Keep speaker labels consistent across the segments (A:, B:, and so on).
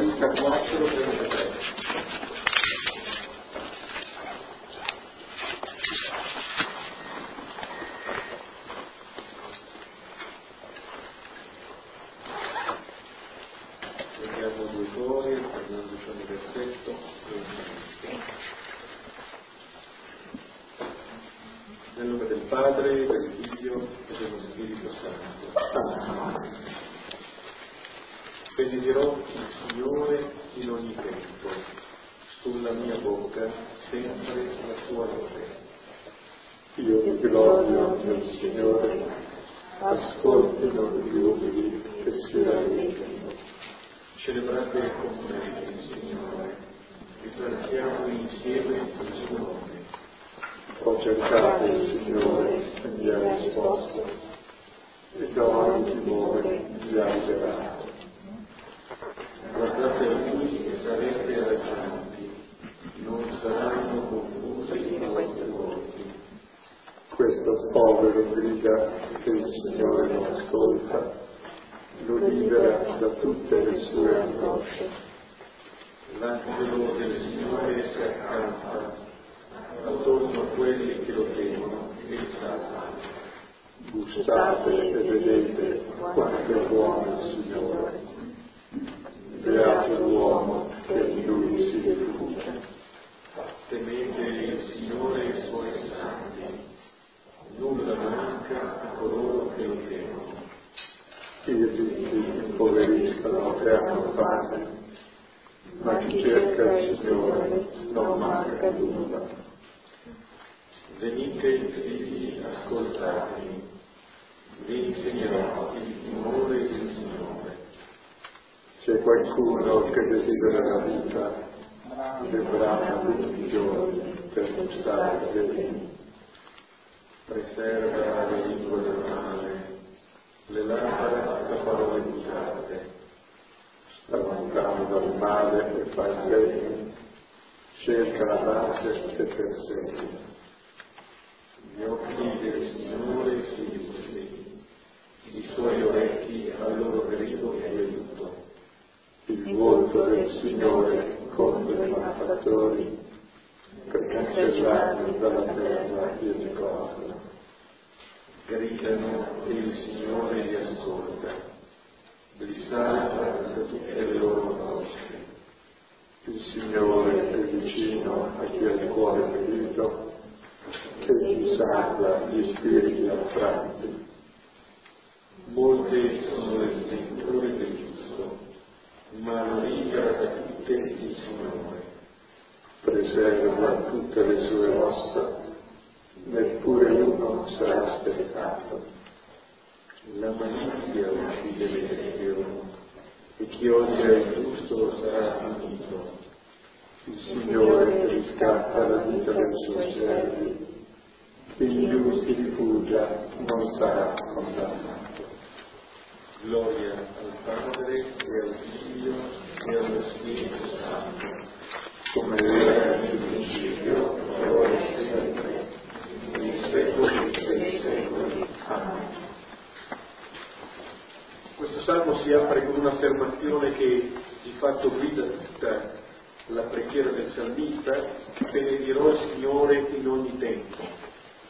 A: 34-33. Vediamo due cori, Fernando c'è un versetto. Nel nome del Padre, del Figlio e dello Spirito Santo. Benedirò il Signore in ogni tempo, sulla mia bocca sempre la sua lode.
B: Io mi glorio nel Signore, ascoltino gli umili che si rallegrano.
A: Celebrate con me il Signore, esaltiamo insieme il suo nome.
B: Ho cercato il Signore e mi ha risposto, e da ogni timore mi ha liberato.
A: Guardate a Lui e sarete raggiunti, non saranno confusi i vostri volti.
B: Questo povero grida che il Signore non ascolta, lo libera da tutte le sue angosce.
A: L'angelo del Signore si accampa attorno a quelli che lo temono e li salva.
B: Gustate e vedete quanto è buono il Signore. Beato l'uomo che in Lui si rifugia.
A: Temete il Signore e i suoi santi, nulla manca a coloro che lo temono.
B: I ricchi impoveriscono e hanno fame, ma chi cerca il Signore non manca nulla.
A: Venite figli, ascoltatemi, vi insegnerò il timore del Signore.
B: C'è qualcuno che desidera la vita, che brama tutti i giorni per gustare del bene.
A: Preserva le lingue dal male, le labbra da parole usate.
B: Sta lontano dal male e fa il bene, cerca la pace e persegue.
A: Gli occhi del Signore sui giusti, i suoi orecchi al loro grido di aiuto.
B: Il volto del Signore contro i malfattori, per cancellare dalla terra il ricordo.
A: Gridano e il Signore li ascolta, li salva da tutte le loro angosce.
B: Il Signore è vicino a chi ha il cuore ferito, che gli salva gli spiriti affranti.
A: Molte sono le sventure del giusto, ma lo libera da tutte il Signore.
B: Preserva tutte le sue ossa, neppure uno sarà spezzato.
A: La malizia uccide l'Eterno, e chi odia il giusto sarà punito.
B: Il Signore riscatta la vita dei suoi servi, chi in Lui si rifugia non sarà condannato.
A: Gloria al Padre e al Figlio e allo Spirito Santo,
B: Come era nel principio, ora e sempre,
A: nei secoli dei secoli. Amen. Questo salmo si apre con un'affermazione che di fatto guida tutta la preghiera del salmista: benedirò il Signore in ogni tempo.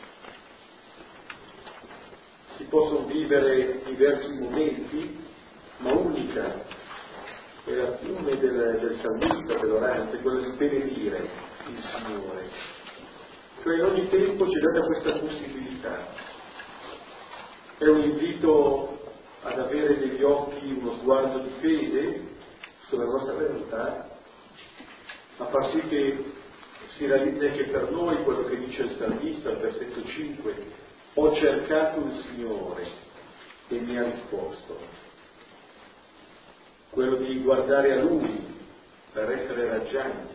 A: Si possono vivere diversi momenti, ma unica è la fine del salmista, dell'orante, quella di benedire il Signore. Cioè in ogni tempo ci è data questa possibilità. È un invito ad avere negli occhi uno sguardo di fede sulla nostra realtà, a far sì che si realizzi anche per noi quello che dice il salmista al versetto 5: ho cercato il Signore e mi ha risposto. Quello di guardare a Lui per essere raggianti.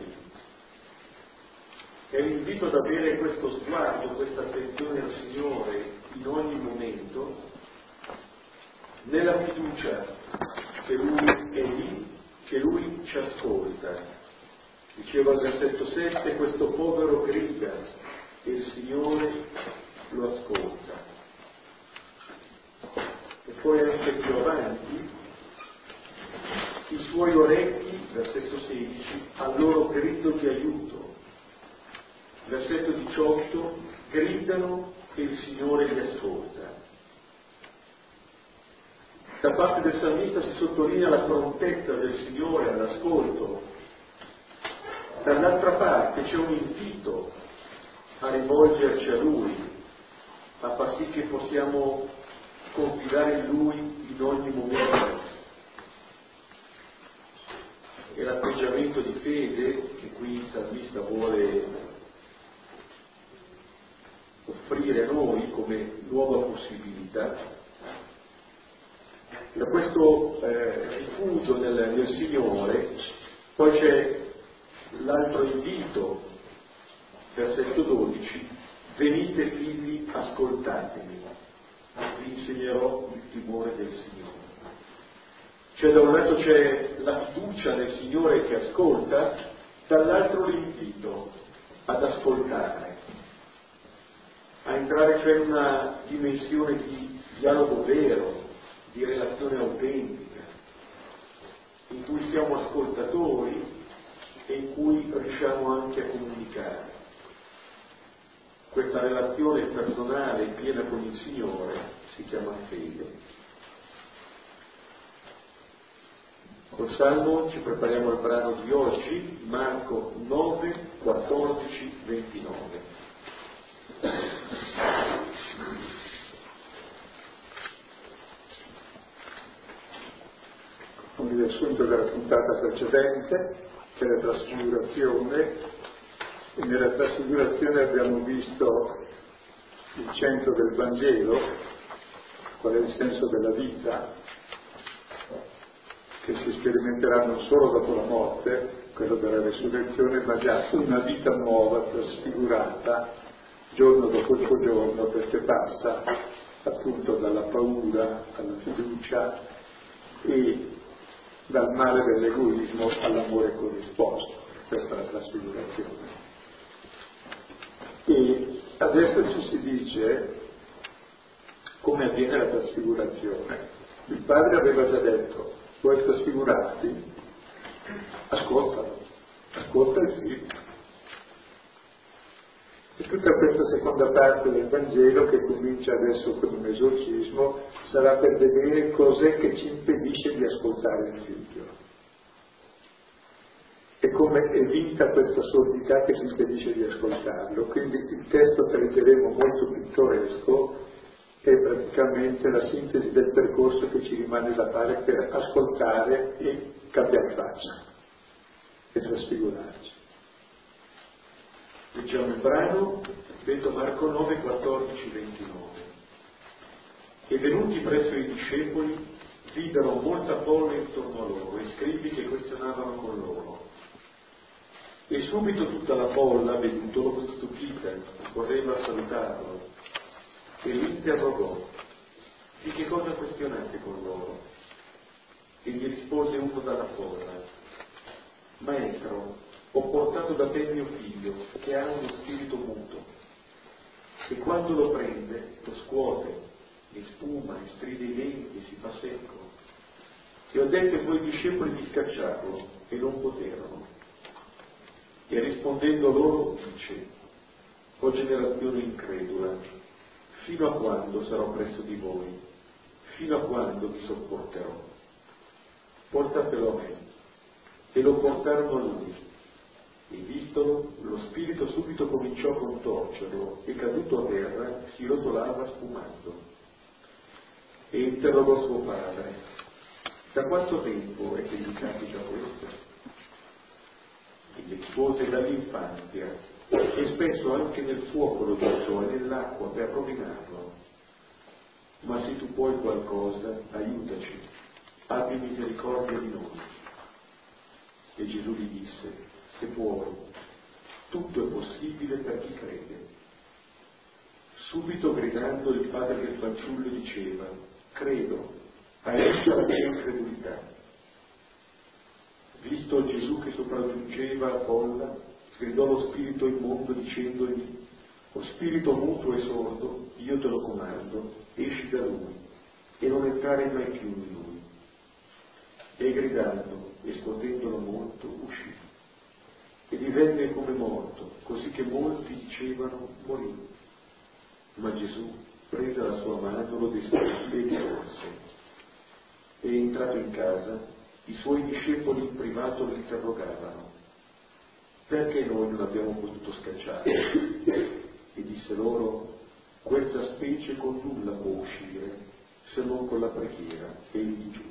A: È un invito ad avere questo sguardo, questa attenzione al Signore in ogni momento, nella fiducia che Lui è lì, che Lui ci ascolta. Diceva al versetto 7: questo povero grida e il Signore lo ascolta. E poi anche più avanti: i suoi orecchi versetto 16, al loro grido di aiuto. Versetto 18, gridano e il Signore li ascolta. Da parte del salmista si sottolinea la prontezza del Signore all'ascolto. Dall'altra parte c'è un invito a rivolgerci a Lui, a far sì che possiamo confidare in Lui in ogni momento. E l'atteggiamento di fede che qui il salmista vuole offrire a noi come nuova possibilità, da questo rifugio nel Signore, poi c'è l'altro invito, versetto 12, venite figli, ascoltatemi, vi insegnerò il timore del Signore. Cioè da un lato c'è la fiducia nel Signore che ascolta, dall'altro l'invito ad ascoltare, a entrare cioè in una dimensione di dialogo vero, di relazione autentica, in cui siamo ascoltatori e in cui riusciamo anche a comunicare. Questa relazione personale piena con il Signore si chiama fede. Col Salmo ci prepariamo al brano di oggi, Marco 9, 14, 29.
B: Un riassunto della puntata precedente, che è la trasfigurazione, e nella trasfigurazione abbiamo visto il centro del Vangelo, qual è il senso della vita, che si sperimenterà non solo dopo la morte, quello della resurrezione, ma già una vita nuova, trasfigurata, giorno dopo giorno, perché passa appunto dalla paura alla fiducia e dal male dell'egoismo all'amore corrisposto. Questa è la trasfigurazione. E adesso ci si dice come avviene la trasfigurazione. Il padre aveva già detto: vuoi trasfigurarti? Ascoltalo, ascolta il figlio. E tutta questa seconda parte del Vangelo, che comincia adesso con un esorcismo, sarà per vedere cos'è che ci impedisce di ascoltare il figlio. E come è vinta questa sordità che ci impedisce di ascoltarlo. Quindi il testo che leggeremo, molto pittoresco, è praticamente la sintesi del percorso che ci rimane da fare per ascoltare e cambiare faccia e trasfigurarci.
A: Leggiamo il brano, vedo Marco 9, 14, 29. E venuti presso i discepoli, videro molta folla intorno a loro e scribi che questionavano con loro. E subito tutta la folla, vedutolo, stupita, correva a salutarlo e li interrogò: di che cosa questionate con loro? E gli rispose uno dalla folla: Maestro, ho portato da te mio figlio, che ha uno spirito muto, e quando lo prende lo scuote, e spuma, e stride i denti, e si fa secco. E ho detto ai tuoi discepoli di scacciarlo, e non poterono. E rispondendo loro dice: o generazione incredula, fino a quando sarò presso di voi? Fino a quando vi sopporterò? Portatelo a me. E lo portarono a lui. E vistolo, lo spirito subito cominciò a contorcerlo e caduto a terra si rotolava spumando. E interrogò suo padre: da quanto tempo è che gli capita questo? E gli rispose: dall'infanzia, e spesso anche nel fuoco lo gettò e nell'acqua per rovinarlo. Ma se tu puoi qualcosa, aiutaci, abbi misericordia di noi. E Gesù gli disse: se puoi, tutto è possibile per chi crede. Subito gridando il padre del fanciullo diceva: credo, aiuta la mia incredulità. Visto Gesù che sopraggiungeva la folla, gridò lo spirito immondo dicendogli: o spirito muto e sordo, io te lo comando, esci da lui e non entrare mai più in lui. E gridando e scuotendolo molto, che molti dicevano morì. Ma Gesù, presa la sua mano, lo destò e risorse. E entrato in casa, i suoi discepoli in privato lo interrogavano: perché noi non abbiamo potuto scacciare? E disse loro: questa specie con nulla può uscire se non con la preghiera e il digiuno.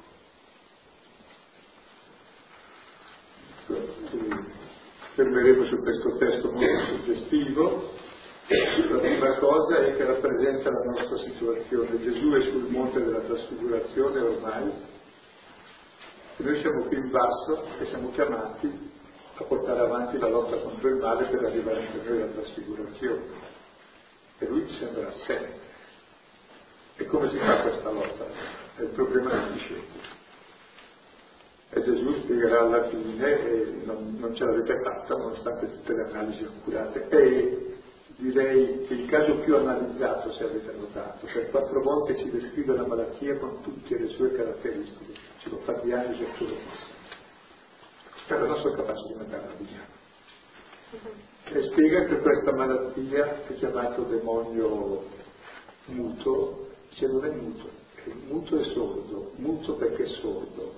B: Fermeremo su questo testo molto suggestivo. La prima cosa è che rappresenta la nostra situazione. Gesù è sul monte della trasfigurazione ormai, e noi siamo qui in basso e siamo chiamati a portare avanti la lotta contro il male per arrivare anche noi alla trasfigurazione. E lui ci sembra assente. E come si fa questa lotta? È il problema dei discepoli. E Gesù spiegherà alla fine, e non ce l'avete fatta nonostante tutte le analisi accurate, e direi che il caso più analizzato, se avete notato, cioè 4 volte ci descrive la malattia con tutte le sue caratteristiche, ci lo fa diagnosi accuratissimamente. Questa è la nostra capacità di metterla via. E spiega che questa malattia, che è chiamato demonio muto, dice non è muto, è muto e sordo, muto perché è sordo.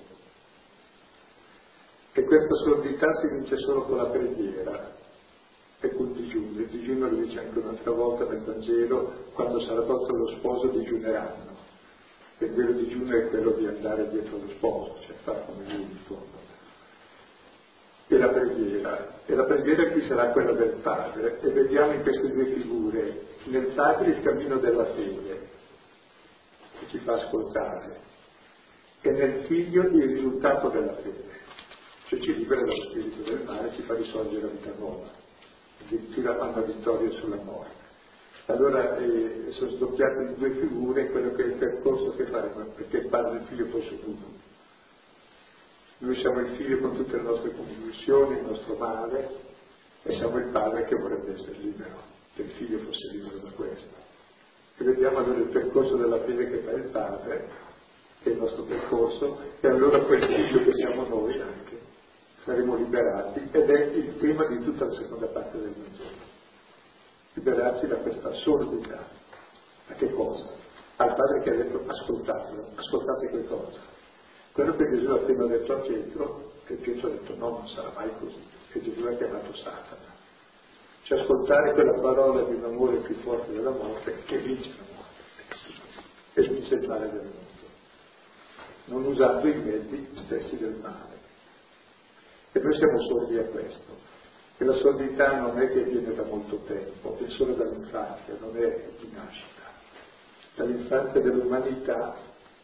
B: E questa sordità si vince solo con la preghiera e col digiuno. Il digiuno lo dice anche un'altra volta nel Vangelo: quando sarà tolto lo sposo digiuneranno. E il vero digiuno è quello di andare dietro lo sposo, cioè far come lui in fondo. E la preghiera qui sarà quella del Padre, e vediamo in queste 2 figure, nel Padre il cammino della fede, che ci fa ascoltare, e nel Figlio il risultato della fede. Cioè ci libera dallo spirito del male, ci fa risorgere la vita nuova, addirittura fa una vittoria sulla morte. Allora sono sdoppiate in 2 figure quello che è il percorso che faremo, perché il Padre e il Figlio poi sono uno. Noi siamo il Figlio con tutte le nostre convulsioni, il nostro male, e siamo il Padre che vorrebbe essere libero, che il Figlio fosse libero da questo. E vediamo allora il percorso della fede che fa il Padre, che è il nostro percorso, e allora quel Figlio che siamo noi anche saremo liberati, ed è il tema di tutta la seconda parte del Vangelo. Liberarci da questa sordità. A che cosa? Al Padre che ha detto ascoltatelo, ascoltate che cosa? Quello che Gesù ha appena detto a Pietro, che Pietro ha detto no, non sarà mai così, che Gesù ha chiamato Satana. Cioè ascoltare quella parola di un amore più forte della morte che vince la morte e vince il male del mondo, non usando i mezzi stessi del male. E noi siamo sordi a questo. E la sordità non è che viene da molto tempo, è solo dall'infanzia, non è di nascita. Dall'infanzia dell'umanità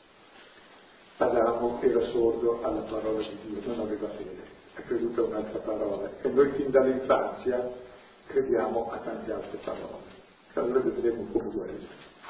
B: Adamo era sordo alla parola di Dio, non aveva fede, ha creduto a un'altra parola. E noi fin dall'infanzia crediamo a tante altre parole. Allora vedremo come guarire.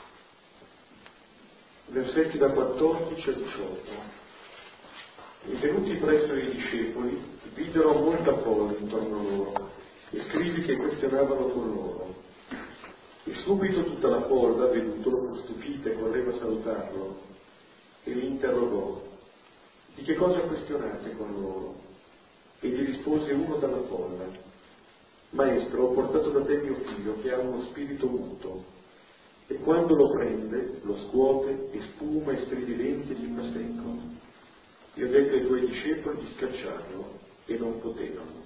A: Versetti da 14 a 18. E venuti presso i discepoli, videro molta folla intorno loro e scribi che questionavano con loro. E subito tutta la folla, vedutolo, fu stupita e correva a salutarlo, e li interrogò: di che cosa questionate con loro? E gli rispose uno dalla folla: Maestro, ho portato da te mio figlio che ha uno spirito muto, e quando lo prende, lo scuote e spuma e stridi i denti e gli fa secco. Io ho detto ai tuoi discepoli di scacciarlo e non potevano.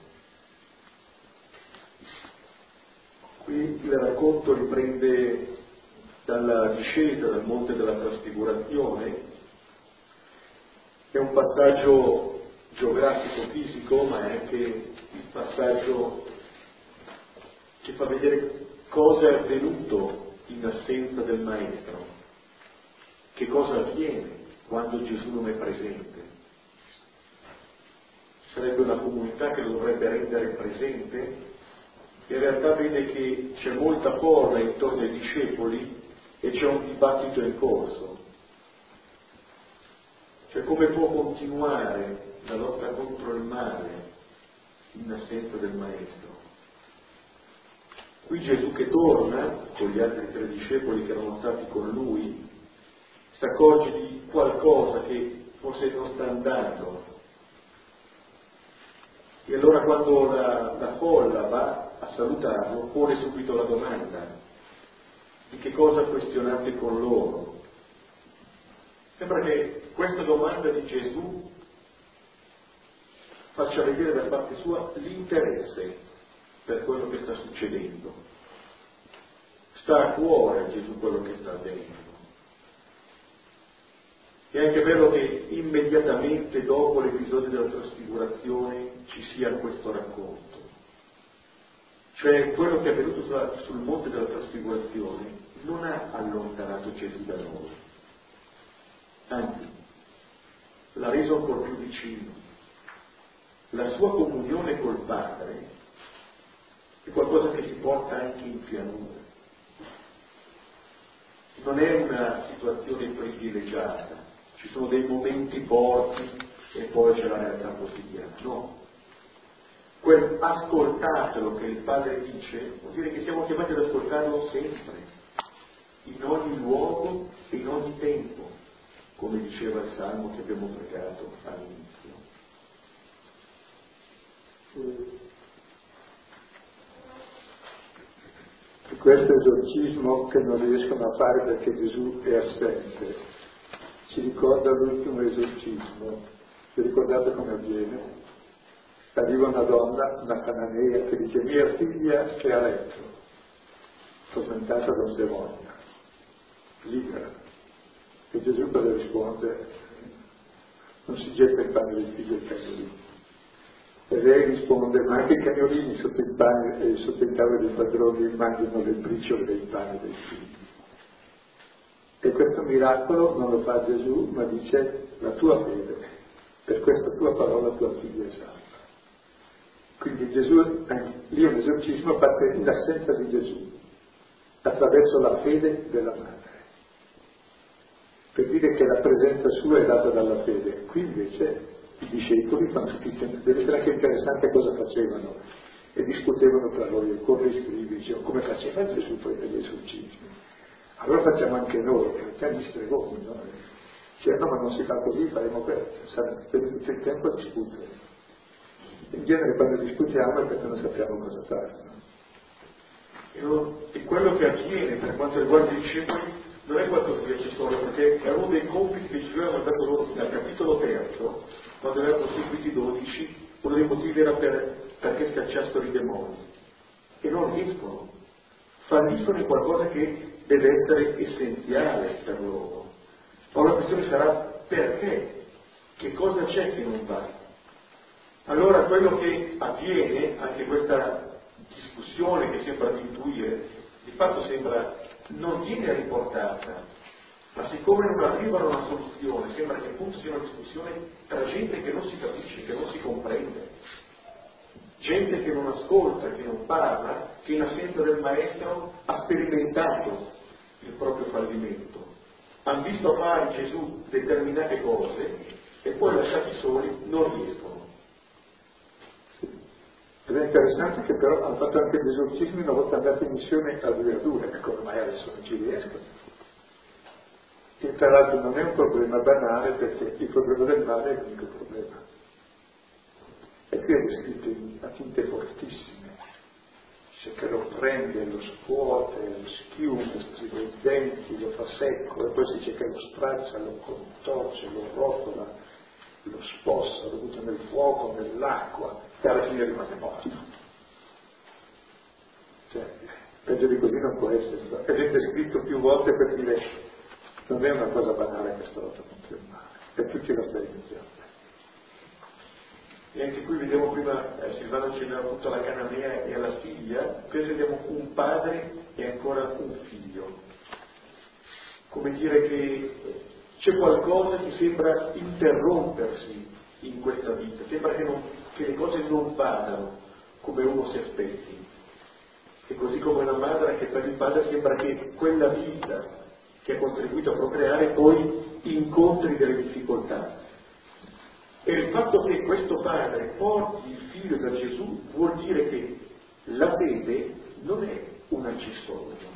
A: Qui il racconto riprende dalla discesa dal monte della trasfigurazione. È un passaggio geografico fisico, ma è anche il passaggio che fa vedere cosa è avvenuto in assenza del Maestro, che cosa avviene quando Gesù non è presente. Sarebbe una comunità che lo dovrebbe rendere presente. In realtà vede che c'è molta folla intorno ai discepoli e c'è un dibattito in corso. Cioè come può continuare la lotta contro il male in assenza del Maestro? Qui Gesù che torna con gli altri 3 discepoli che erano stati con lui si accorge di qualcosa che forse non sta andando. E allora quando la folla va a salutarlo, pone subito la domanda: di che cosa questionate con loro? Sembra che questa domanda di Gesù faccia vedere da parte sua l'interesse per quello che sta succedendo. Sta a cuore a Gesù quello che sta avvenendo. È anche vero che immediatamente dopo l'episodio della trasfigurazione ci sia questo racconto. Cioè quello che è avvenuto sul monte della trasfigurazione non ha allontanato Gesù da noi, anzi l'ha reso ancora più vicino. La sua comunione col Padre è qualcosa che si porta anche in pianura. Non è una situazione privilegiata, ci sono dei momenti forti e poi c'è la realtà quotidiana, no. Quel ascoltatelo che il Padre dice vuol dire che siamo chiamati ad ascoltarlo sempre, in ogni luogo e in ogni tempo, come diceva il Salmo che abbiamo pregato all'inizio.
B: E questo esorcismo che non riescono a fare perché Gesù è assente ci ricorda l'ultimo esorcismo. Vi ricordate come avviene? Arriva una donna, una cananea, che dice: mia figlia è a letto, tormentata da un demonio, libera. E Gesù cosa risponde? Non si getta il pane dei figli del cagnolino. E lei risponde: ma anche i cagnolini sotto il pane e sotto il tavolo dei padroni mangiano le briciole del pane dei figli. E questo miracolo non lo fa Gesù, ma dice: la tua fede, per questa tua parola tua figlia è salva. Quindi Gesù, lì un esorcismo parte in assenza di Gesù, attraverso la fede della madre, per dire che la presenza sua è data dalla fede. Qui invece i discepoli fanno tutti, deve essere anche interessante cosa facevano, e discutevano tra loro, e corre i scribi, dicevano: come faceva Gesù poi per gli esorcismi? Allora facciamo anche noi, facciamo gli stregoni, no? Dicevano: no, ma non si fa così, faremo questo, per tutto il tempo a discutere. In genere quando discutiamo è perché non sappiamo cosa fare.
A: No? E quello che avviene per quanto riguarda i discepoli non è qualcosa di accessorio, perché è uno dei compiti che Gesù aveva dato loro dal capitolo 3, quando aveva costituiti 12, uno dei motivi era perché scacciassero i demoni. E non riescono, falliscono in qualcosa che deve essere essenziale per loro. Ma la questione sarà: perché? Che cosa c'è che non va? Allora quello che avviene, anche questa discussione che sembra di intuire, di fatto sembra non viene riportata, ma siccome non arriva a una soluzione, sembra che appunto sia una discussione tra gente che non si capisce, che non si comprende, gente che non ascolta, che non parla, che in assenza del maestro ha sperimentato il proprio fallimento, hanno visto fare Gesù determinate cose e poi lasciati soli non riescono.
B: Ed è interessante che però hanno fatto anche gli esorcismi una volta andati in missione a 2 a 2, e come mai adesso non ci riescono? Che tra l'altro non è un problema banale, perché il problema del male è l'unico problema. E qui è descritto a tinte fortissime. Dice che lo prende, lo scuote, lo schiuma, striga i denti, lo fa secco, e poi si dice che lo straccia, lo contorce, lo rotola, lo sposta, lo butta nel fuoco, nell'acqua, e alla fine rimane morto. Cioè, peggio di così non può essere. Ed è descritto più volte per dire: non è una cosa banale questa lotta contro il male, per tutti la sperimentazione.
A: E anche qui vediamo prima, Silvano accennava appunto alla cananea e alla figlia, qui vediamo un padre e ancora un figlio. Come dire che c'è qualcosa che sembra interrompersi in questa vita, sembra che le cose non vadano come uno si aspetti. E così come una madre, che per il padre sembra che quella vita che ha contribuito a procreare poi incontri delle difficoltà. E il fatto che questo padre porti il figlio da Gesù vuol dire che la fede non è un accessorio.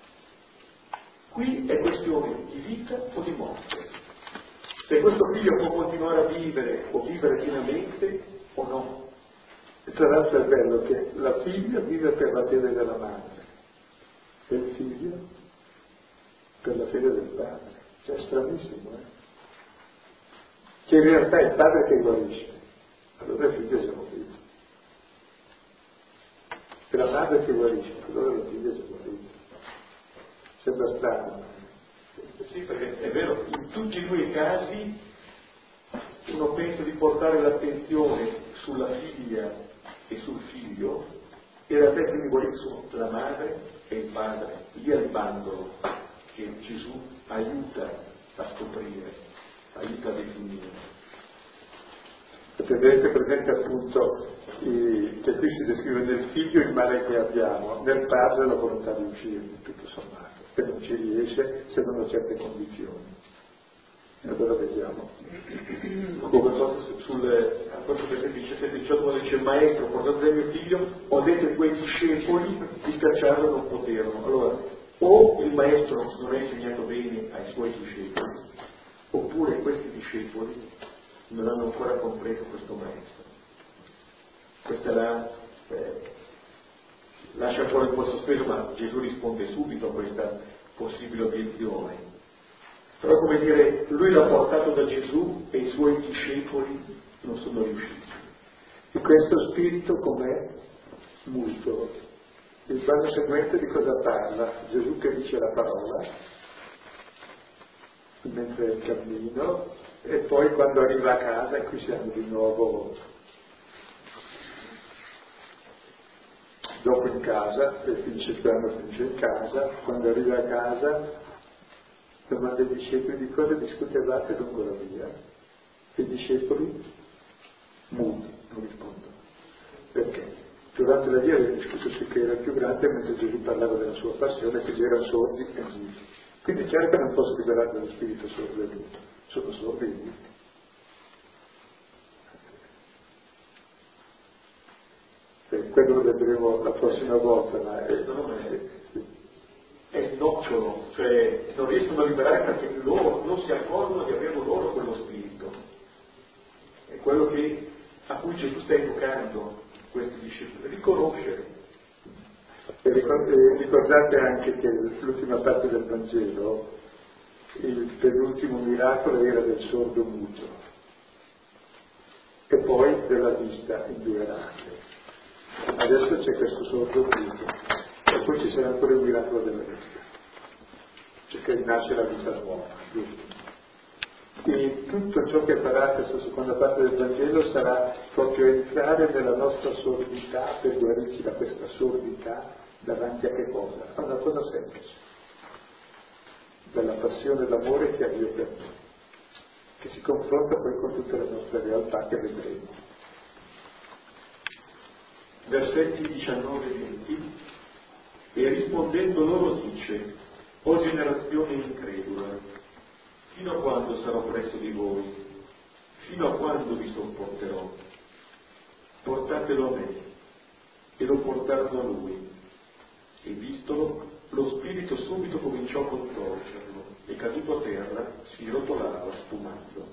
A: Qui è questione di vita o di morte. Se questo figlio può continuare a vivere o vivere pienamente o no.
B: tra l'altro è bello che la figlia vive per la fede della madre e il figlio per la fede del padre. Cioè è stranissimo, Che in realtà è il padre che guarisce, allora il figlio siamo figli. È la madre che guarisce, allora il figlio siamo figli. Sembra strano.
A: Sì, perché è vero, in tutti e due i casi uno pensa di portare l'attenzione sulla figlia e sul figlio, e in realtà i primi guariti sono la madre e il padre. Lì è il bandolo che Gesù aiuta a scoprire, aiuta a definire.
B: Tenete presente appunto che qui si descrive nel figlio il male che abbiamo, nel padre la volontà di uscire, tutto sommato, e non ci riesce se non ha certe condizioni. E allora vediamo.
A: Come questo versetto 17-18 quando dice: maestro, portate mio figlio, ho detto ai tuoi discepoli di cacciarlo, non poterono. Allora, o il maestro non ha insegnato bene ai suoi discepoli, oppure questi discepoli non hanno ancora compreso questo maestro. Questa lascia fuori un po' sospeso, ma Gesù risponde subito a questa possibile obiezione. Però, come dire, lui l'ha portato da Gesù e i suoi discepoli non sono riusciti.
B: E questo spirito com'è? Muto. Il brano seguente di cosa parla? Gesù che dice la parola mentre è in cammino, e poi quando arriva a casa, e qui siamo di nuovo dopo in casa, e finisce il brano, finisce in casa, quando arriva a casa domanda ai discepoli di cosa discutevate lungo la via, e i discepoli muti, non rispondono. Perché? Durante la via aveva discusso su che era il più grande, mentre Gesù parlava della sua passione, quindi erano sordi e muti. Quindi è chiaro che non posso liberare dallo spirito sordo e muto, sono sordi e muti. Quello lo vedremo la prossima volta, ma
A: è snocciolo, cioè non riescono a liberare perché loro non si accorgono di avere loro quello spirito. È quello a cui Gesù sta evocando questi discepoli, riconoscere.
B: E ricordate anche che l'ultima parte del Vangelo, il penultimo miracolo era del sordo muto e poi della vista in 2 rate. Adesso c'è questo sordo muto e poi ci sarà ancora il miracolo della vista, cioè che nasce la vita nuova, giusto? E tutto ciò che farà questa seconda parte del Vangelo sarà proprio entrare nella nostra sordità per guarirci da questa sordità davanti a che cosa? A una cosa semplice, dalla passione e l'amore che ha Dio per noi, che si confronta poi con tutte le nostre realtà che vedremo.
A: Versetti 19-20. E rispondendo loro dice: o generazione incredula, fino a quando sarò presso di voi? Fino a quando vi sopporterò? Portatelo a me. E lo portarono a lui. E vistolo, lo spirito subito cominciò a contorcerlo, e caduto a terra si rotolava spumando.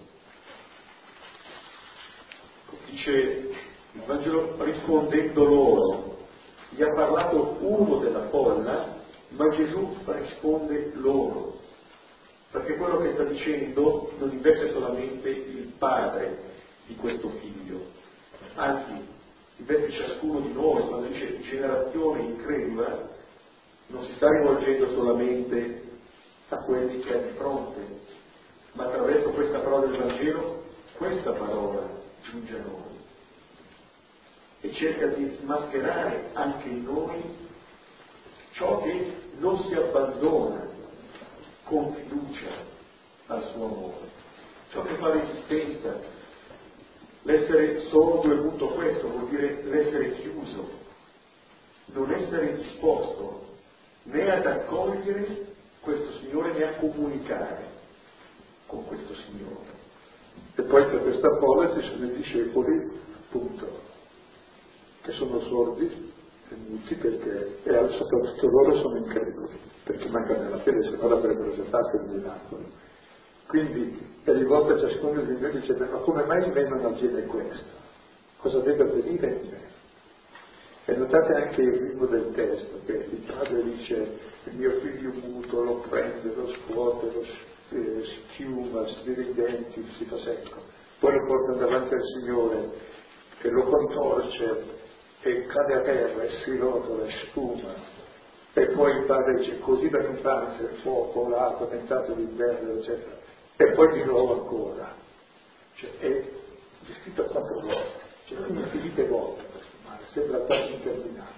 A: Dice il Vangelo: rispondendo loro. Gli ha parlato uno della folla, ma Gesù risponde loro, perché quello che sta dicendo non investe solamente il padre di questo figlio, anzi investe ciascuno di noi. Quando dice generazione incredula non si sta rivolgendo solamente a quelli che ha di fronte, ma attraverso questa parola del Vangelo questa parola giunge a noi e cerca di smascherare anche in noi ciò che non si abbandona con fiducia al suo amore, ciò che fa resistenza. L'essere sordo e muto, questo vuol dire l'essere chiuso, non essere disposto né ad accogliere questo Signore né a comunicare con questo Signore.
B: E poi per questa folla ci sono i discepoli, appunto, che sono sordi e muti perché, e soprattutto loro sono increduli, perché mancano nella fede, se no l'avrebbero già fatto il miracolo. Quindi è rivolto a ciascuno di noi dicendo: ma come mai in me non avviene questo? Cosa deve avvenire in me? E notate anche il ritmo del testo, che il padre dice: il mio figlio muto lo prende, lo scuote, lo schiuma, stira i denti, si fa secco. Poi lo porta davanti al Signore, che lo contorce e cade a terra e si rotola e spuma. E poi il padre dice: così dall'infanzia il fuoco, l'acqua, tentato d'inverno, eccetera. E poi di nuovo ancora. Cioè, è descritto 4 volte, cioè infinite volte questo male, sembra quasi interminabile.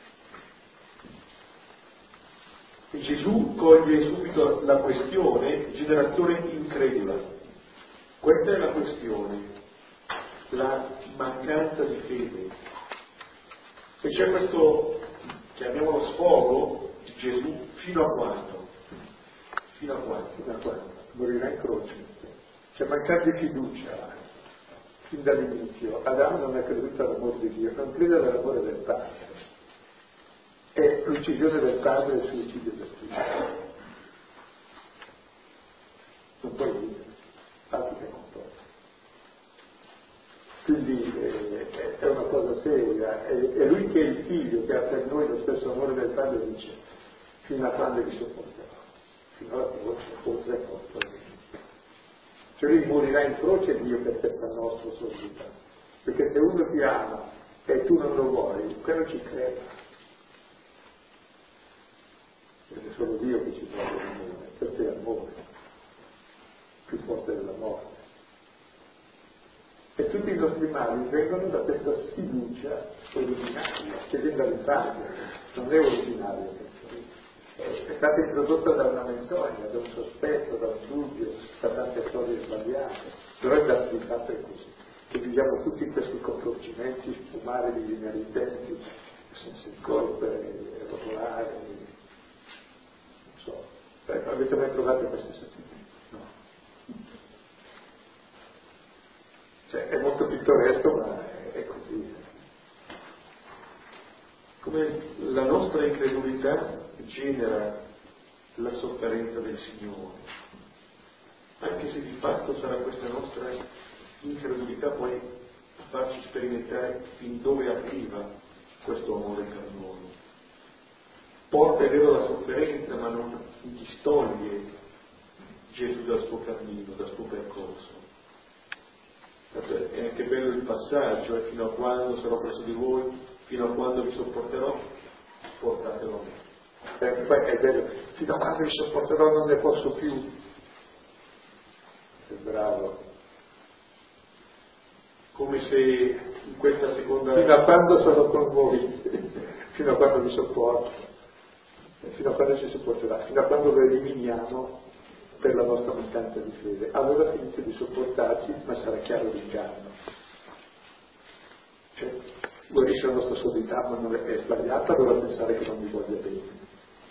A: E Gesù coglie subito la questione generazione incredula. Questa è la questione, la mancanza di fede. E c'è questo, chiamiamolo sfogo, di Gesù fino a quando? Fino a quando?
B: Fino a quando? Morirà in croce. C'è mancanza di fiducia fin dall'inizio. Adamo non ha creduto all'amore di Dio, non crede all'amore del Padre. È l'uccisione del Padre e il suicidio del Figlio. Non puoi dire, fatti che non puoi. Quindi è una cosa seria. È lui che è il Figlio, che ha per noi lo stesso amore del Padre, dice: fino a quando vi sopporterò? Fino alla croce, oltre a porto. Cioè lui morirà in croce e Dio perfetta il nostro sua vita. Perché se uno ti ama e tu non lo vuoi, quello ci creda. Perché è solo Dio che ci può amore, perché è amore, più forte della morte. E tutti i nostri mali vengono da questa sfiducia originaria, che viene dall'infanzia, non è originaria. È stata introdotta da una menzogna, da un sospetto, da un dubbio, da tante storie sbagliate, però è da di fatto è così, che viviamo tutti in questi contorcimenti, sfumare, disegnare i denti, senza incolpere, rotolare, non so. Avete mai provato questi sentimenti? No. Cioè, è molto pittoresco, ma è così.
A: Come la nostra incredulità genera la sofferenza del Signore, anche se di fatto sarà questa nostra incredulità poi a farci sperimentare fin dove arriva questo amore per noi. Porta, è vero, la sofferenza, ma non distoglie Gesù dal suo cammino, dal suo percorso. È anche bello il passaggio, fino a quando sarò presso di voi, fino a quando vi sopporterò, portatelo a me.
B: Poi è vero, fino a quando vi sopporterò non ne posso più. È bravo.
A: Come se in questa seconda...
B: Fino a quando sono con voi, fino a quando vi sopporto, fino a quando ci sopporterà, fino a quando lo eliminiamo per la nostra mancanza di fede. Allora finite di sopportarci, ma sarà chiaro l'inganno. Cioè, guarisce la nostra sordità, ma non è sbagliata, allora pensare che non vi voglia bene.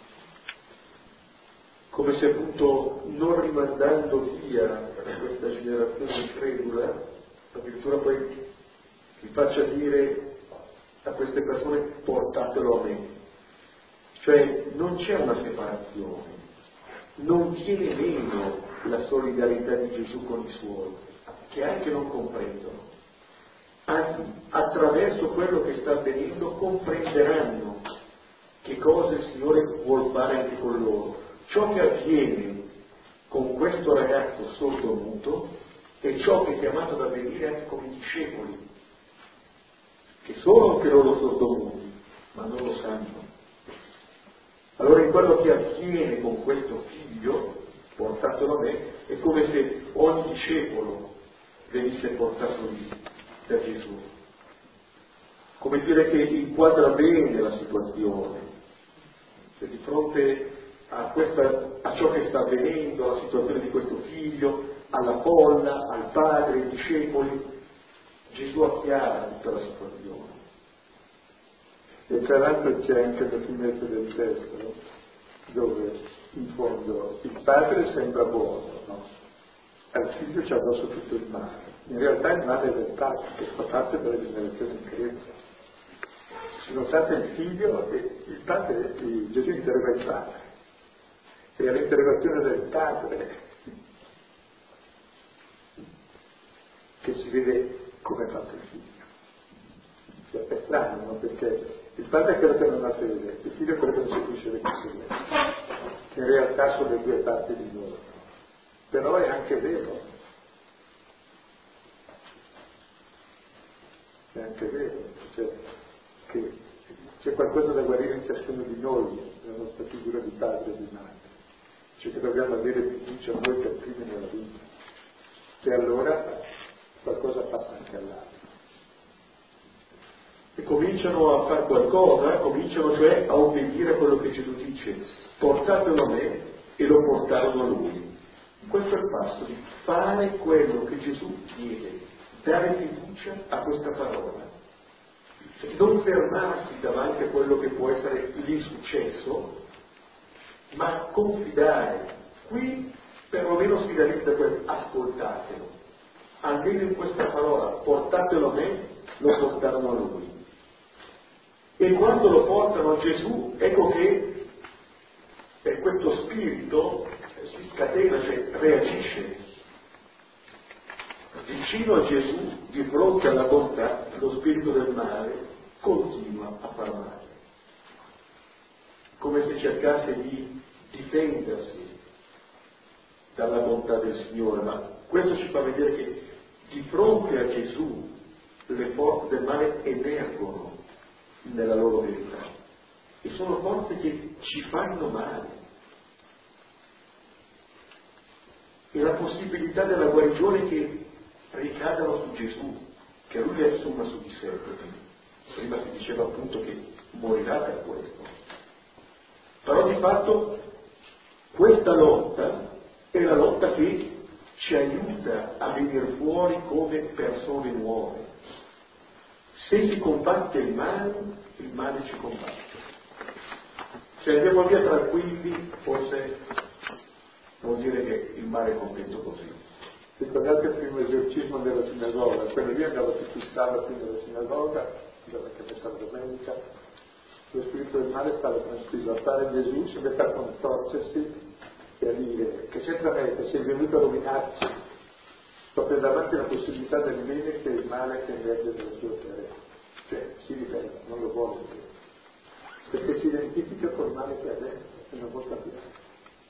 A: Come se appunto non rimandando via questa generazione incredula, addirittura poi vi faccia dire a queste persone: portatelo a me. Cioè non c'è una separazione, non viene meno la solidarietà di Gesù con i suoi, che anche non comprendono. Anzi, attraverso quello che sta avvenendo comprenderanno che cosa il Signore vuol fare anche con loro. Ciò che avviene con questo ragazzo sordomuto è ciò che è chiamato ad avvenire anche con i discepoli, che sono anche loro sordomuti, ma non lo sanno. Allora in quello che avviene con questo figlio, portatelo a me, è come se ogni discepolo venisse portato lì da Gesù. Come dire che inquadra bene la situazione. Cioè, di fronte a ciò che sta avvenendo, alla situazione di questo figlio, alla folla, al padre, ai discepoli, Gesù acchiara tutta la situazione.
B: E tra l'altro c'è anche la finezza del testo, no? Dove in fondo il padre sembra buono, no? Al figlio c'è addosso tutto il male. In realtà il male è del padre, che fa parte della generazione incredula. Se notate il figlio, il padre, Gesù interroga il padre, e all'interrogazione del padre che si vede come è fatto il figlio. Cioè, strano, no? Perché il padre è quello che non ha fede, il figlio è quello che non seguisce le consigliere, che in realtà sono le due parti di noi. Però è anche vero, cioè, che c'è qualcosa da guarire in ciascuno di noi, nella nostra figura di padre e di madre, cioè che dobbiamo avere fiducia noi per primi nella vita, e allora qualcosa passa anche all'altro.
A: E cominciano a fare qualcosa, cominciano cioè a obbedire a quello che Gesù dice: portatelo a me, e lo portarono a lui. Questo è il passo di fare quello che Gesù chiede, dare fiducia a questa parola, non fermarsi davanti a quello che può essere l'insuccesso, ma confidare. Qui perlomeno si realizza ascoltatelo, almeno in questa parola, portatelo a me, lo portarono a lui. E quando lo portano a Gesù, ecco che questo spirito si scatena, cioè reagisce. Vicino a Gesù, di fronte alla bontà, lo spirito del male continua a far male, come se cercasse di difendersi dalla bontà del Signore. Ma questo ci fa vedere che di fronte a Gesù le forze del male emergono nella loro verità, e sono forze che ci fanno male. E la possibilità della guarigione che ricadano su Gesù, che lui le assuma su di sé. Prima si diceva appunto che morirà per questo. Però di fatto questa lotta è la lotta che ci aiuta a venire fuori come persone nuove. Se si combatte il male ci combatte. Se andiamo via tranquilli, forse vuol dire che il male è contento così.
B: Ricordate il primo esorcismo della sinagoga? Quello lì andava tutti i sabati nella sinagoga, dove che pensava domenica, lo spirito del male stava tranquillo, a fare Gesù, si mette a contorcersi e a dire che sempre a me che sei venuto a rovinarci, proprio davanti alla possibilità del bene che il male che emerge dal suo terreno, cioè si ribella, non lo vuole più, perché si identifica col male che ha dentro e non vuole cambiare.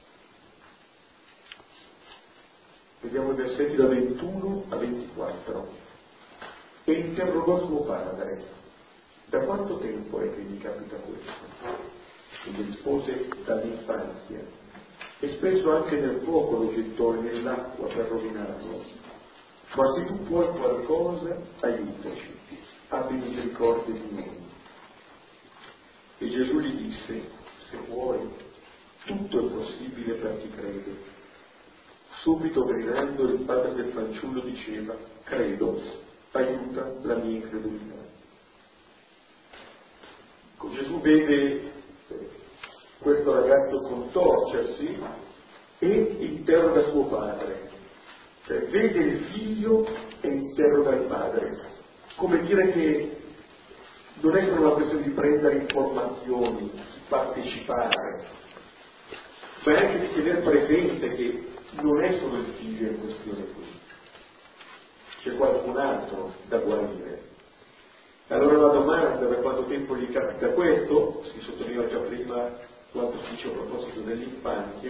A: Vediamo i versetti da 21 a 24. E interrogò suo padre: da quanto tempo è che gli capita questo? E gli rispose: dall'infanzia, e spesso anche nel fuoco lo gettò e nell'acqua per rovinarlo. Ma se tu puoi qualcosa, aiutaci, abbi misericordia di noi. E Gesù gli disse: se vuoi, tutto è possibile per chi crede. Subito gridando il padre del fanciullo diceva: credo, aiuta la mia incredulità. Gesù vede questo ragazzo contorcersi e interroga suo padre, cioè vede il figlio e interroga il padre, come dire che non è solo una questione di prendere informazioni, di partecipare, ma è anche di tenere presente che non è solo il figlio in questione qui, c'è qualcun altro da guarire. Allora la domanda: da quanto tempo gli capita questo? Si sottolineava già prima quanto si dice a proposito dell'infanzia,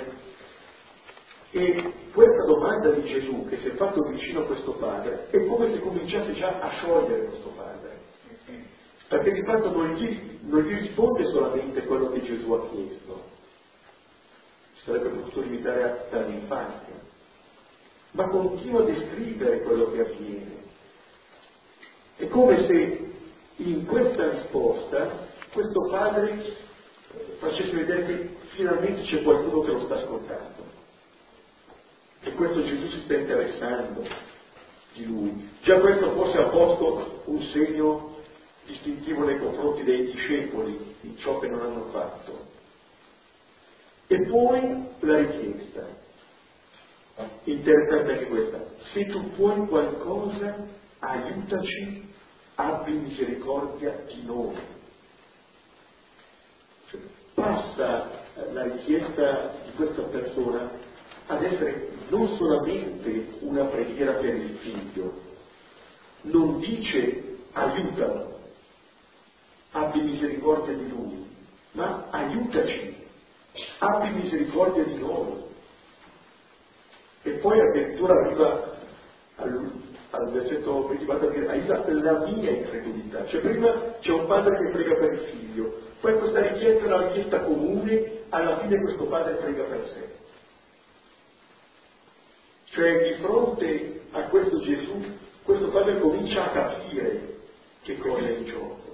A: e questa domanda di Gesù che si è fatto vicino a questo padre è come se cominciasse già a sciogliere questo padre, perché di fatto non gli risponde solamente quello che Gesù ha chiesto, si sarebbe potuto limitare dall'infanzia, ma continua a descrivere quello che avviene. È come se in questa risposta questo padre facesse vedere che finalmente c'è qualcuno che lo sta ascoltando, e questo Gesù si sta interessando di lui. Già questo forse ha posto un segno distintivo nei confronti dei discepoli in ciò che non hanno fatto. E poi la richiesta, interessante anche questa: se tu puoi qualcosa, aiutaci, abbi misericordia di noi. Cioè, passa la richiesta di questa persona ad essere non solamente una preghiera per il figlio, non dice aiutalo, abbi misericordia di lui, ma aiutaci, abbi misericordia di noi. E poi addirittura arriva al versetto praticato a dire aiuta la mia incredulità. Cioè prima c'è un padre che prega per il figlio, poi questa richiesta è una richiesta comune, alla fine questo padre prega per sé. Cioè di fronte a questo Gesù, questo padre comincia a capire che cosa è in gioco.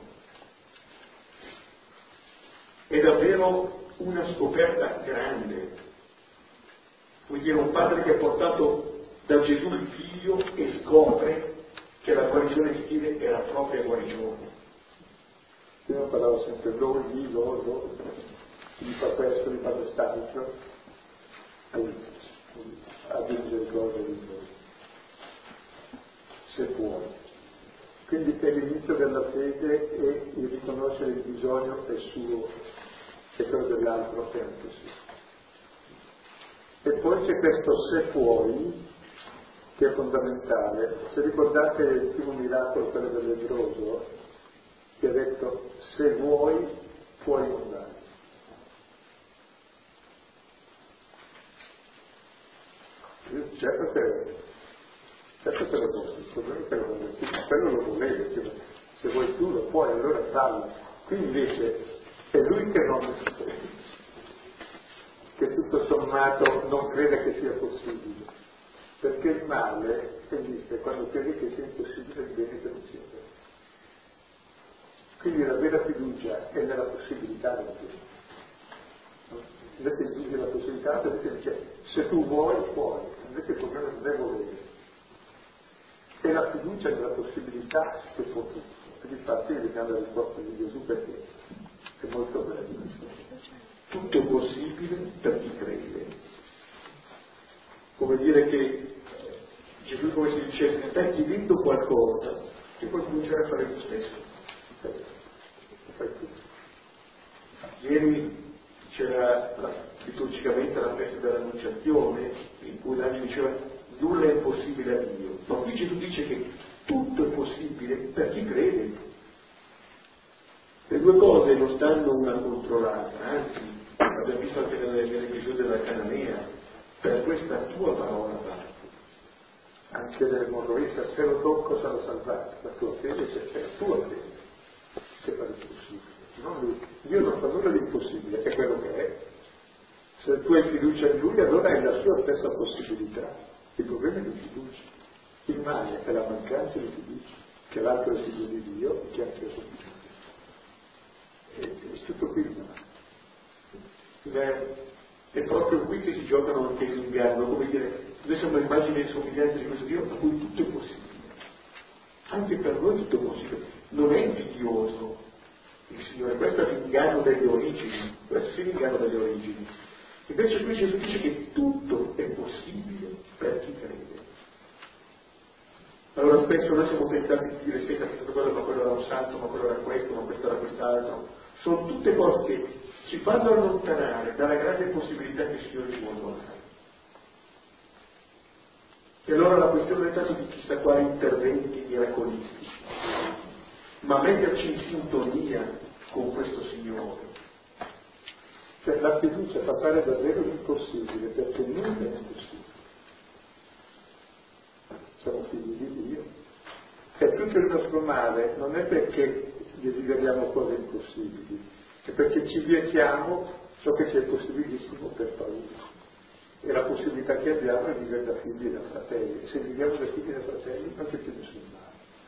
A: È davvero una scoperta grande. Vuol dire un padre che ha portato da Gesù il figlio e scopre che la guarigione che chiede è la propria guarigione.
B: Prima parlavo sempre loro, mi fa questo, mi fa quest'altro, aiutaci, abbi misericordia di noi, se puoi. Quindi è l'inizio della fede e il riconoscere il bisogno è suo e quello dell'altro è anche suo. E poi c'è questo se puoi, che è fondamentale. Se ricordate il primo miracolo, quello del lebbroso, che ha detto se vuoi puoi andare. Certo che lo vuoi, il problema è che lo vuoi, quello lo volevi, se vuoi tu lo puoi, allora fallo. Qui invece è lui che tutto sommato non crede che sia possibile, perché il male esiste quando credi che sia impossibile il bene che non sia vero. Quindi la vera fiducia è nella possibilità del bene. Invece dice la possibilità perché dice se tu vuoi puoi, invece il problema non è volere. E la fiducia nella possibilità che può tutto. E infatti vediamo la risposta di Gesù perché è molto bella.
A: Tutto è possibile per chi crede. Come dire che Gesù, come si dice, se stai chiedendo qualcosa, ti puoi cominciare a fare tu stesso. Fai tu. Ieri c'era liturgicamente la festa dell'Annunciazione, in cui l'angelo diceva nulla è impossibile a Dio. Ma qui Gesù dice che tutto è possibile per chi crede. Le due cose non stanno una contro l'altra, anzi, abbiamo visto anche nell'episodio della Cananea, per questa tua parola basta.
B: Anche nell'emorroista, se lo tocco sarò salvato, la tua fede è la tua fede che fa l'impossibile, non lui. Dio non fa nulla di impossibile, è quello che è. Se tu hai fiducia in lui, allora è la sua stessa possibilità. Il problema è di fiducia. Il male è la mancanza di fiducia, che l'altro è figlio di Dio e che anche io sono figlio di Dio. È tutto qui.
A: È proprio qui che si giocano anche l'inganno, come dire, noi siamo immagini e somiglianze di questo Dio a cui tutto è possibile. Anche per noi tutto è possibile. Non è invidioso il Signore, questo è l'inganno delle origini, questo è l'inganno delle origini. Invece qui Gesù dice che tutto è possibile per chi crede. Allora spesso noi siamo tentati di dire sì, capito quello, ma quello era un santo, ma quello era questo, ma questo era quest'altro. Sono tutte cose che ci fanno allontanare dalla grande possibilità che il Signore ci vuole donare. E allora la questione non è tanto di chissà quali interventi miracolistici, ma metterci in sintonia con questo Signore.
B: Cioè la fiducia fa fare davvero l'impossibile, perché nulla è impossibile. Siamo figli di Dio. E tutto il nostro male non è perché desideriamo cose impossibili, è perché ci vietiamo ciò che ci è possibilissimo per paura. E la possibilità che abbiamo è vivere da figli e da fratelli. E se viviamo da figli e da fratelli non c'è più nessun male.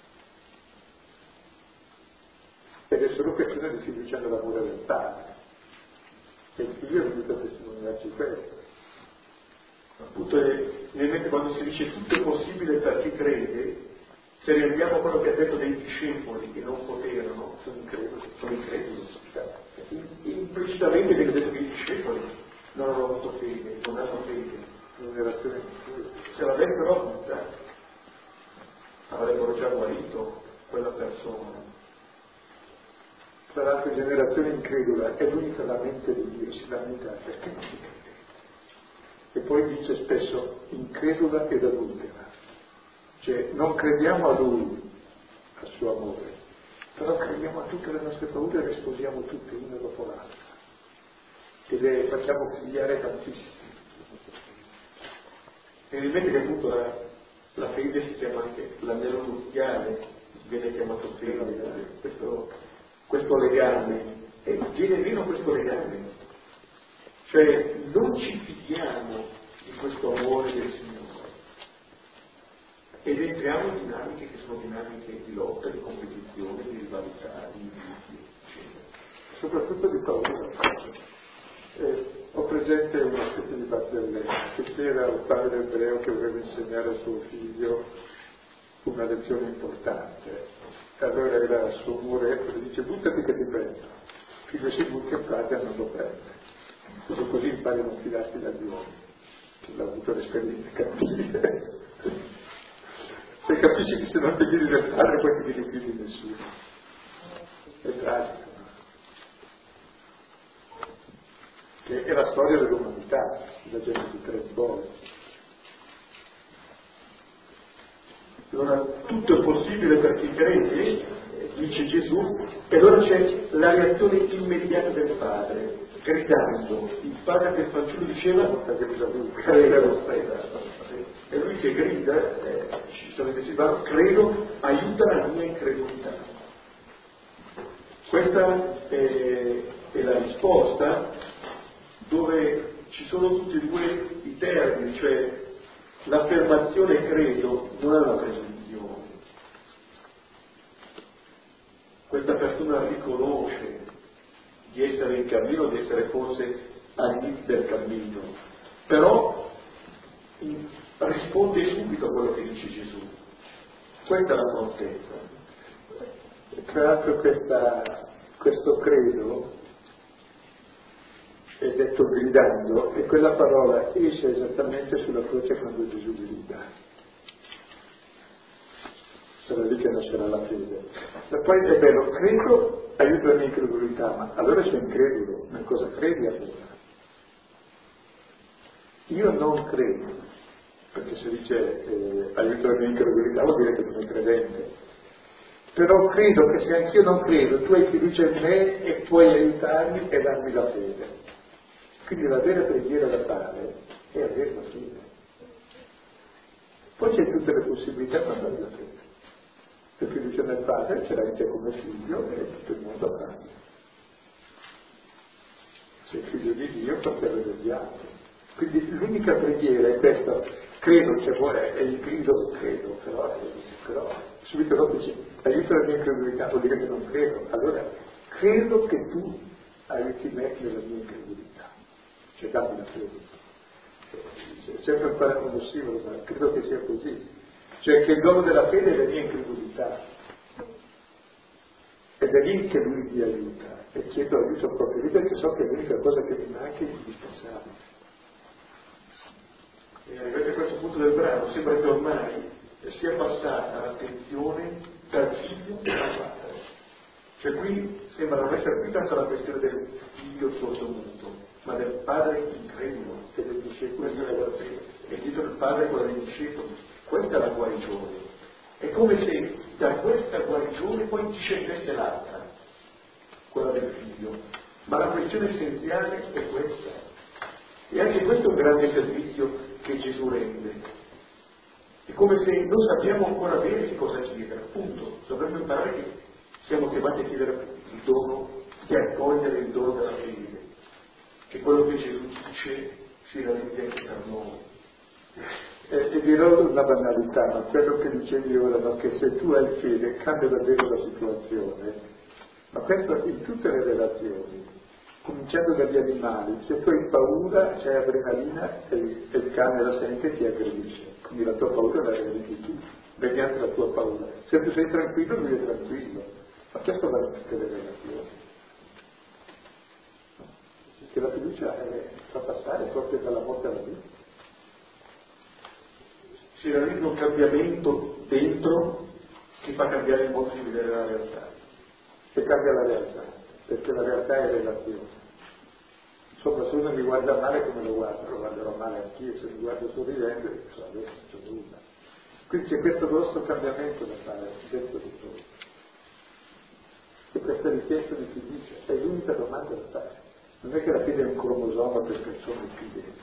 B: Ed è solo questione di fiducia nell'amore del Padre. E il figlio è venuto a testimoniarci questo.
A: Appunto, ovviamente quando si dice tutto è possibile per chi crede, se rendiamo quello che ha detto dei discepoli che non poterono, sono increduli. Implicitamente viene detto che i discepoli non hanno avuto fede, non hanno fede. Se l'avessero avuta, avrebbero già guarito quella persona.
B: Tra l'altra generazione incredula è l'unica la mente di Dio, si lamenta perché non si crede. E poi dice spesso incredula ed adultera. Cioè non crediamo a Lui, al suo amore, però crediamo a tutte le nostre paure e le sposiamo tutte, una dopo l'altra, e le facciamo figliare tantissimo.
A: E in mente che appunto la fede si chiama anche l'anello nuziale, viene chiamato fede, questo legame, e viene meno questo legame, cioè non ci fidiamo di questo amore del Signore ed entriamo in dinamiche che sono dinamiche di lotta, di competizione, di rivalità, di invidie, eccetera.
B: Soprattutto di paura. Ho presente una specie di barzelletta, che c'era un padre ebreo che voleva insegnare a suo figlio una lezione importante. Allora era il suo muretto e dice: buttati che ti prendo. Il figlio si butta in pratica e non lo prende. Così impari a non fidarti dagli uomini, che l'ha avuto l'esperienza capire. Se capisci che se non ti fidi del padre poi ti fidi di nessuno. È tragico. Che è la storia dell'umanità, la gente di tre bolle.
A: Allora tutto è possibile per chi crede, dice Gesù, e allora c'è la reazione immediata del padre, gridando. Il padre del fanciullo diceva: credo, e lui che grida, ci sono detto, credo, aiuta la mia incredulità. Questa è la risposta, dove ci sono tutti e due i termini, cioè l'affermazione credo non è una presunzione. Questa persona riconosce di essere in cammino, di essere forse all'inizio del cammino, però risponde subito a quello che dice Gesù. Questa è la prontezza.
B: Tra l'altro questo credo è detto gridando, e quella parola esce esattamente sulla croce quando Gesù grida. Sarà lì che nascerà la fede. E poi è bello, credo, aiuta la mia incredulità, ma allora sono incredulo, ma cosa credi allora? Io non credo, perché se dice aiuta la mia incredulità vuol dire che sono credente. Però credo che se anch'io non credo, tu hai fiducia in me e puoi aiutarmi e darmi la fede. Quindi la vera preghiera da fare è avere la fede. Poi c'è tutte le possibilità per dare la fede. Se fiducia nel Padre, ce l'hai te come figlio e tutto il mondo a cambio. Sei figlio di Dio, fratello degli altri. Quindi l'unica preghiera è questa: credo, cioè è il grido credo, però subito dopo dice aiuta la mia incredulità, vuol dire che non credo. Allora credo che tu aiuti me nella mia incredulità, cioè dammi la fede. È sempre un paradosso possibile, ma credo che sia così, cioè che il dono della fede è la mia incredulità, ed è lì che lui mi aiuta, e chiedo aiuto proprio lì perché so che è l'unica cosa che mi manca è indispensabile.
A: E arrivati a questo punto del brano sembra che ormai sia passata l'attenzione dal figlio al padre. Cioè qui sembra non essere più tanto la questione del figlio sordomuto, ma del padre incredulo, che del discepolo e dietro il padre quella dei discepoli. Questa è la guarigione. È come se da questa guarigione poi discendesse l'altra, quella del figlio. Ma la questione essenziale è questa. E anche questo è un grande servizio che Gesù rende. È come se non sappiamo ancora bene che cosa chiedere, appunto, dovremmo imparare che siamo chiamati a chiedere il dono, di accogliere il dono della fede, che quello che Gesù dice si realizza anche per noi.
B: E dirò una banalità, ma quello che dicevi ora, no? Che se tu hai fede cambia davvero la situazione, ma questo in tutte le relazioni, cominciando dagli animali. Se tu hai paura, c'è adrenalina e il cane la sente e ti aggredisce, quindi la tua paura la realizzi tu, mediante la tua paura. Se tu sei tranquillo, lui è tranquillo, ma questo vale in tutte le relazioni. Che la fiducia fa passare proprio dalla morte alla vita.
A: Si realizza un cambiamento dentro che fa cambiare il modo di vedere la realtà.
B: Che cambia la realtà, perché la realtà è relazione. Insomma, se uno mi guarda male come lo guarderò male anch'io, se mi guardo sorridente, adesso non c'è nulla. Quindi c'è questo grosso cambiamento da fare dentro di noi. questa richiesta di fiducia, è l'unica domanda da fare. Non è che la fede è un cromosoma per persone fideli.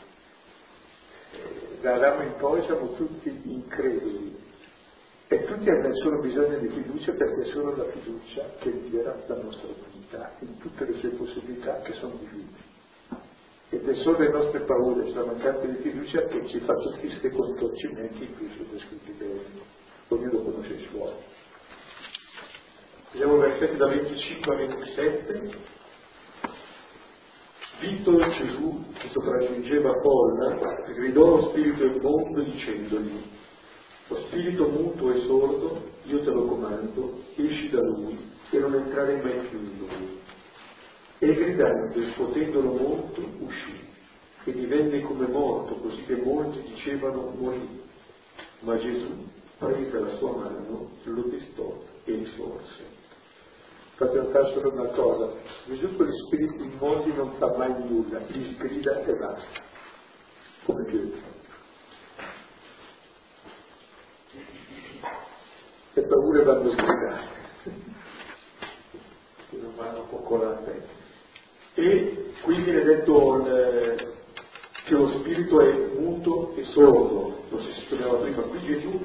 B: Da Adamo in poi siamo tutti increduli e tutti hanno solo bisogno di fiducia, perché è solo la fiducia che libera la nostra umanità in tutte le sue possibilità che sono divine. Ed è solo le nostre paure, la mancanza di fiducia, che ci fa tutti questi contorcimenti in cui sono descritti bene. Ognuno conosce i suoi.
A: Vediamo versetti da 25 a 27. Visto Gesù che sopraggiungeva a folla, gridò lo spirito immondo dicendogli: lo spirito muto e sordo, io te lo comando, esci da lui e non entrare mai più in lui. E gridando e scuotendolo molto, uscì, e divenne come morto, così che molti dicevano morì. Ma Gesù, presa la sua mano, lo destò e risorse.
B: Fate notare solo una cosa: Gesù con gli spiriti immondi non fa mai nulla, li sgrida e basta, come Pietro. Le paure vanno sgridate,
A: che non vanno coccolate. E qui viene detto che lo spirito è muto e sordo, lo si studiava prima. Qui Gesù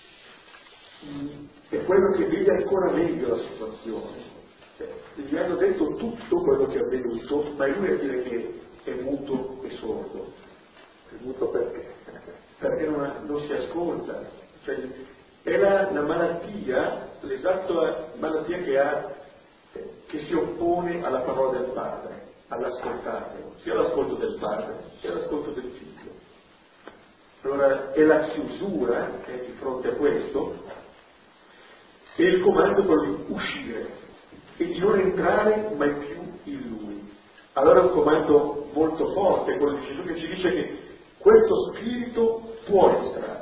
A: è quello che vede ancora meglio la situazione. Gli hanno detto tutto quello che è avvenuto, ma è lui a dire che è muto e sordo.
B: È muto perché?
A: Perché non si ascolta. Cioè, è la malattia, l'esatta malattia che si oppone alla parola del Padre, all'ascoltarlo, sia l'ascolto del Padre sia l'ascolto del Figlio. Allora è la chiusura che è di fronte a questo, e il comando per uscire e di non entrare mai più in lui. Allora è un comando molto forte, quello di Gesù, che ci dice che questo spirito può entrare.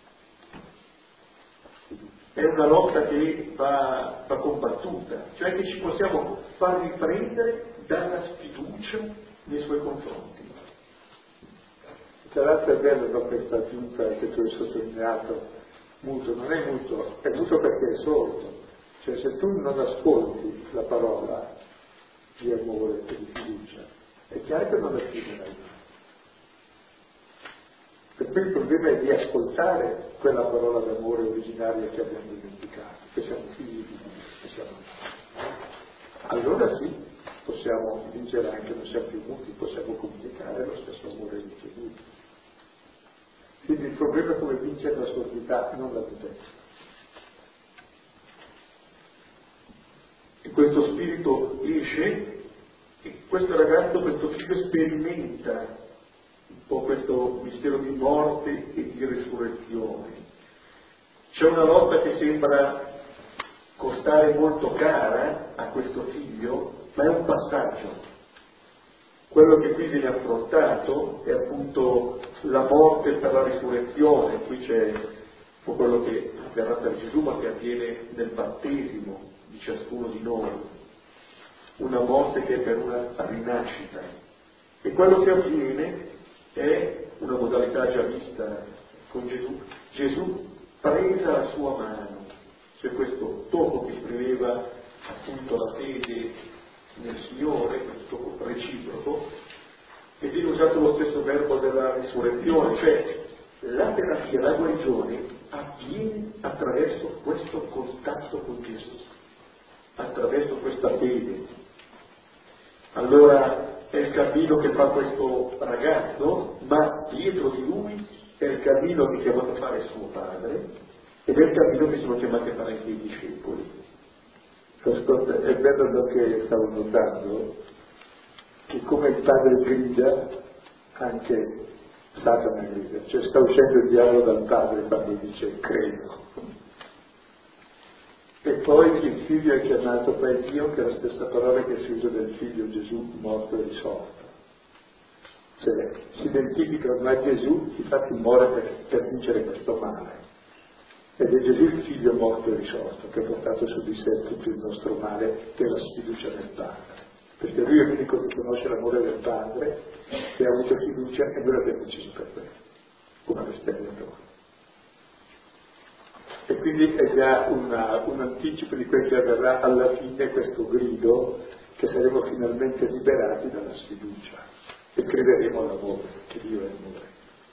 A: È una lotta che va combattuta, cioè che ci possiamo far riprendere dalla sfiducia nei suoi confronti.
B: Tra l'altro è bello questa aggiunta che tu hai sottolineato: muto. Non è muto perché è sordo. Cioè, se tu non ascolti la parola di amore e di fiducia, è chiaro che non la fiderai mai. Per cui il problema è di ascoltare quella parola d'amore originaria che abbiamo dimenticato, che siamo figli di Dio, che siamo. Allora sì, possiamo vincere anche, non siamo più muti, possiamo comunicare lo stesso amore ricevuto. Quindi il problema è come vincere la sordità, non la mutezza.
A: E questo spirito esce, e questo ragazzo, questo figlio, sperimenta un po' questo mistero di morte e di risurrezione. C'è una lotta che sembra costare molto cara a questo figlio, ma è un passaggio. Quello che qui viene affrontato è appunto la morte per la risurrezione. Qui c'è un po' quello che avverrà per Gesù, ma che avviene nel battesimo di ciascuno di noi, una morte che è per una rinascita, e quello che avviene è una modalità già vista con Gesù. Gesù presa la sua mano, c'è questo tocco che esprimeva appunto la fede nel Signore, questo tocco reciproco, e viene usato lo stesso verbo della risurrezione, cioè la terapia, la guarigione avviene attraverso questo contatto con Gesù, attraverso questa fede. Allora è il cammino che fa questo ragazzo, ma dietro di lui è il cammino che è chiamato a fare suo padre, ed è il cammino che sono chiamati a fare anche i discepoli.
B: Ascolta, è bello che stavo notando che come il padre grida, anche Satana grida, cioè sta uscendo il diavolo dal padre quando dice credo. E poi il figlio è chiamato poi Dio, che è la stessa parola che si usa del figlio Gesù morto e risorto. Cioè si identifica ormai Gesù, infatti muore per vincere questo male. Ed è Gesù il figlio morto e risorto che ha portato su di sé tutto il nostro male, che è la sfiducia nel Padre. Perché lui è l'unico che conosce l'amore del Padre, che ha avuto fiducia, e noi l'abbiamo deciso per questo, come l'esperimento. E quindi è già un anticipo di quel che avverrà alla fine, questo grido, che saremo finalmente liberati dalla sfiducia e crederemo all'amore, che Dio è amore.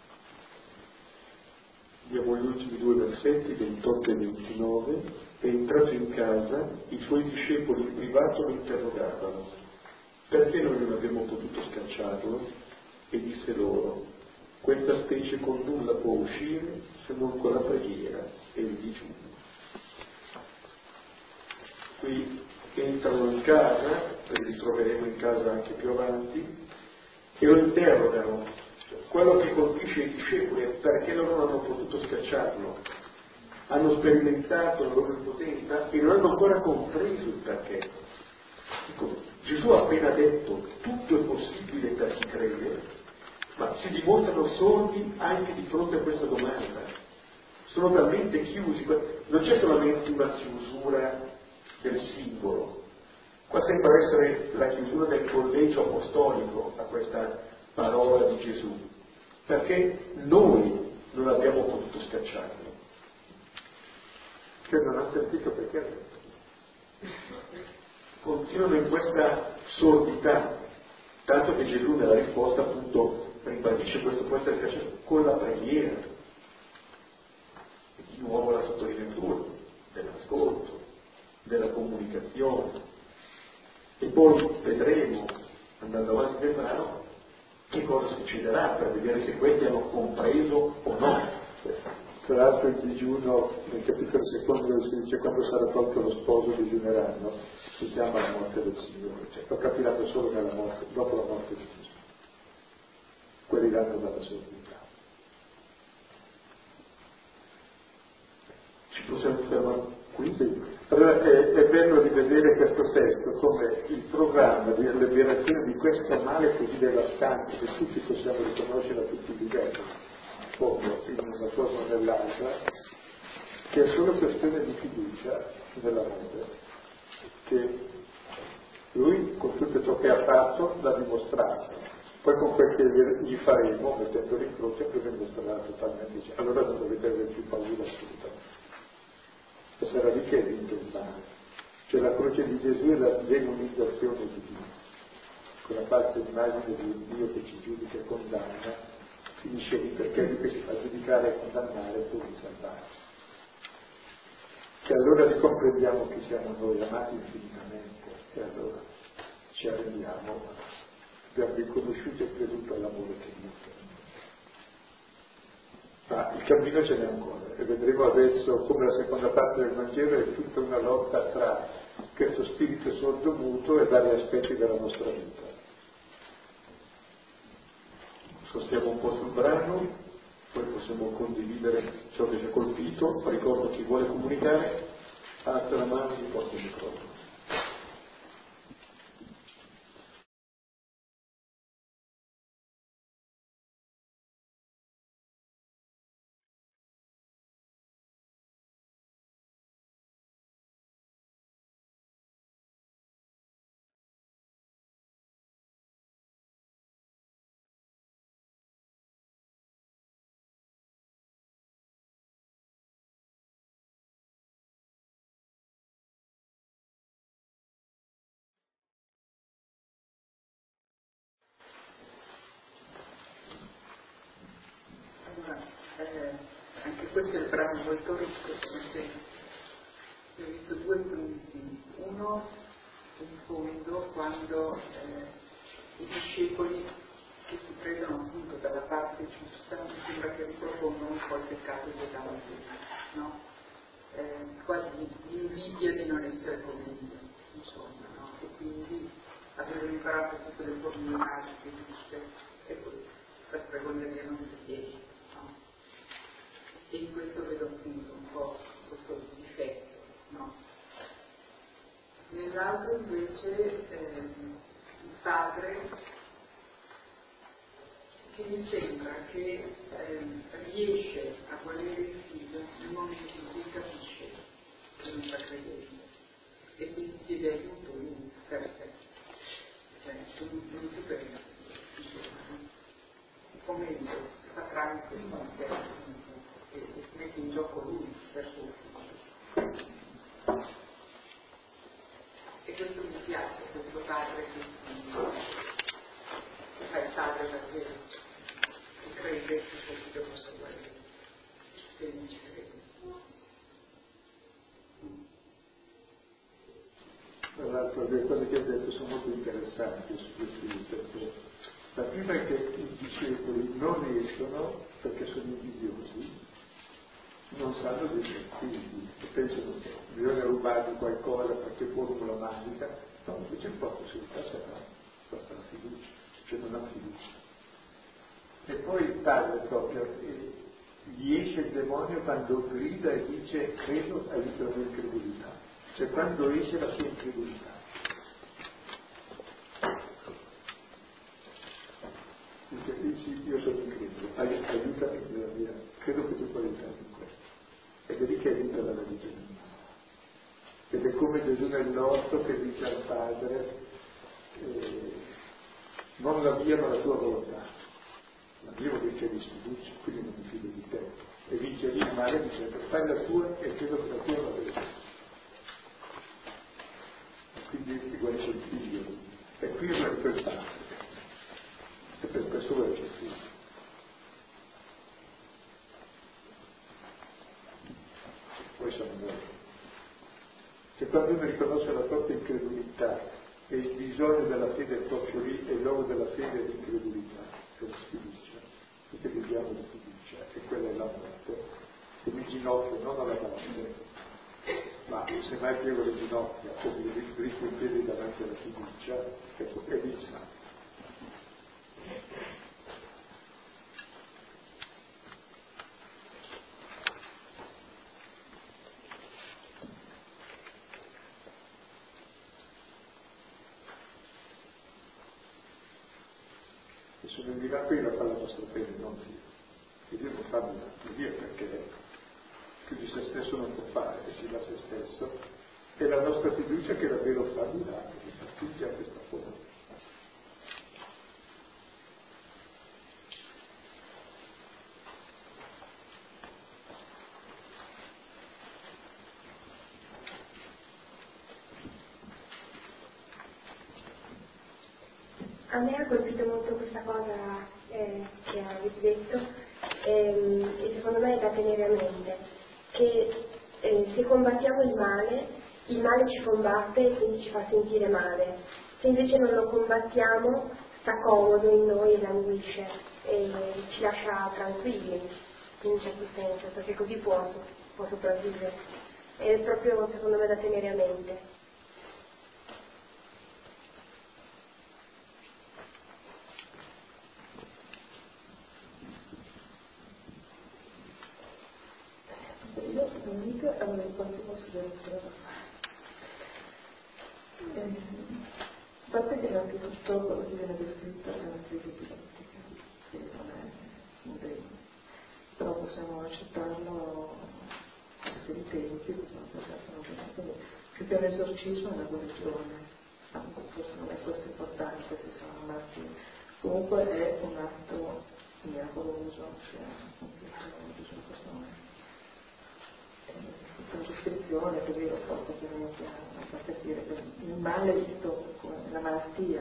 B: Andiamo agli ultimi 2 versetti, 28 e 29. È entrato in casa, i suoi discepoli in privato lo interrogavano: perché noi non abbiamo potuto scacciarlo? E disse loro: questa specie con nulla può uscire se non con la preghiera e il digiuno. Qui entrano in casa, e li troveremo in casa anche più avanti, e lo interrogano. Quello che colpisce i discepoli è perché loro non hanno potuto scacciarlo. Hanno sperimentato la loro impotenza e non hanno ancora compreso il perché. Ecco, Gesù ha appena detto tutto è possibile per chi crede, ma si dimostrano sordi anche di fronte a questa domanda. Sono talmente chiusi, non c'è solamente una chiusura del singolo, qua sembra essere la chiusura del collegio apostolico a questa parola di Gesù, perché noi non abbiamo potuto scacciarlo.
A: Che non ha sentito perché ha detto. Continuano in questa sordità, tanto che Gesù nella risposta appunto ribadisce questo può essere scacciato con la preghiera. E di nuovo la sottolineatura dell'ascolto, della comunicazione. E poi vedremo, andando avanti nel brano, che cosa succederà per vedere se questi hanno compreso o no.
B: Tra l'altro il digiuno, nel capitolo secondo si dice quando sarà tolto lo sposo digiuneranno, si chiama la morte del Signore, cioè lo capiranno solo nella morte, dopo la morte di Gesù. Guariranno dalla sordità.
A: Ci possiamo fermare qui?
B: Sì. Allora è bello rivedere questo testo come il programma di liberazione di questo male così devastante che tutti possiamo riconoscere a tutti i livelli, proprio in una cosa o nell'altra, che è solo questione di fiducia nell'amore, che lui con tutto ciò che ha fatto l'ha dimostrato, poi con quel che gli faremo, mettendolo in croce, lo dimostrerà totalmente, allora non dovete avere più paura assolutamente. E sarà lì che è vinto il male. Cioè la croce di Gesù è la demonizzazione di Dio. Quella falsa immagine di un Dio che ci giudica e condanna, finisce lì perché lui che si fa giudicare e condannare pur di salvare. E allora ricomprendiamo che siamo noi amati infinitamente e allora ci arrendiamo, abbiamo riconosciuto e creduto all'amore che Dio fa. Ma il cammino ce n'è ancora e vedremo adesso come la seconda parte del Vangelo è tutta una lotta tra questo spirito sordo-muto e vari aspetti della nostra vita.
A: Sostiamo un po' sul brano, poi possiamo condividere ciò che ci ha colpito. Ricordo chi vuole comunicare, alza la mano e porta il microfono.
C: Anche questo è il brano molto ricco, perché ho visto 2 punti. Uno, in fondo, quando i discepoli che si prendono appunto dalla parte giusta, mi sembra che ripropongono un po' il peccato di Adamo e Eva, no? Quasi l'invidia di non essere come Dio, insomma, no? E quindi avevano imparato tutte le formule magiche giuste, e poi la stregoneria non si riesce. E in questo vedo appunto un po' questo difetto, no? Nell'altro invece il padre che mi sembra che riesce a volere il figlio nel momento in cui capisce che non sta credendo e quindi chiede aiuto lui per sé, cioè non si prende, come si fa tranquillamente e si mette in gioco lui per suo questo mi piace, questo padre che fa il padre davvero, che crede che suo figlio possa guarire, se lui ci crede.
B: Tra l'altro le cose che ha detto sono molto interessanti su questi, perché la prima è che i discepoli non escono perché sono invidiosi, non sanno dei figli, e pensano che bisogna rubargli qualcosa, qualche formula magica, no, invece proprio si passa basta la fiducia, cioè non ha fiducia. E poi il padre proprio, gli esce il demonio quando grida e dice credo, aiuta la mia incredulità, cioè quando esce la sua incredulità. Dice io sono incredulo, aiutami nella mia, credo che tu puoi aiutarmi in questo. Ed è lì che aiuta la religione umana. Ed è come Gesù nell'orto che dice al padre non la mia ma la tua volontà. La mia vuol dire che di sfiducia, quindi non mi fido di te. E vince lì il male dicendo fai la tua e credo che la tua va bene. Quindi ti guarisce il figlio. E qui è per il padre. E per questo vuole il figlio. Poi sono noi. Che quando uno riconosce la propria incredulità e il bisogno della fede è proprio lì, e il luogo della fede è l'incredulità, è la sfiducia, perché viviamo di fiducia, e quella è la morte. E mi ginocchio non alla morte, ma se mai piego le ginocchia o mi dritto in piedi davanti alla fiducia, ecco, è lì il santo. Sono il miracolo che fa la nostra fede, non Dio. E Dio non fa miracoli, Dio perché più di se stesso non può fare, e si dà se stesso, è la nostra fiducia che davvero fa miracoli, che attinge a questa forma.
D: A me ha colpito molto questa cosa che avete detto e secondo me è da tenere a mente, che se combattiamo il male ci combatte e quindi ci fa sentire male. Se invece non lo combattiamo sta comodo in noi e languisce e ci lascia tranquilli in un certo senso, perché così può sopravvivere. È proprio secondo me da tenere a mente.
E: Io veramente avrei qualche considerazione da fare. A parte che innanzitutto quello che viene descritto è una crisi didattica, che non è un bene, però possiamo accettarlo a questi tempi, possiamo pensarlo bene, più che un esorcismo è una guarigione, forse non è questo importante se sono nati, comunque è un atto miracoloso che ha compiuto Gesù in questo momento. Una descrizione così lo porta chiaramente a far capire che il male è visto come la malattia.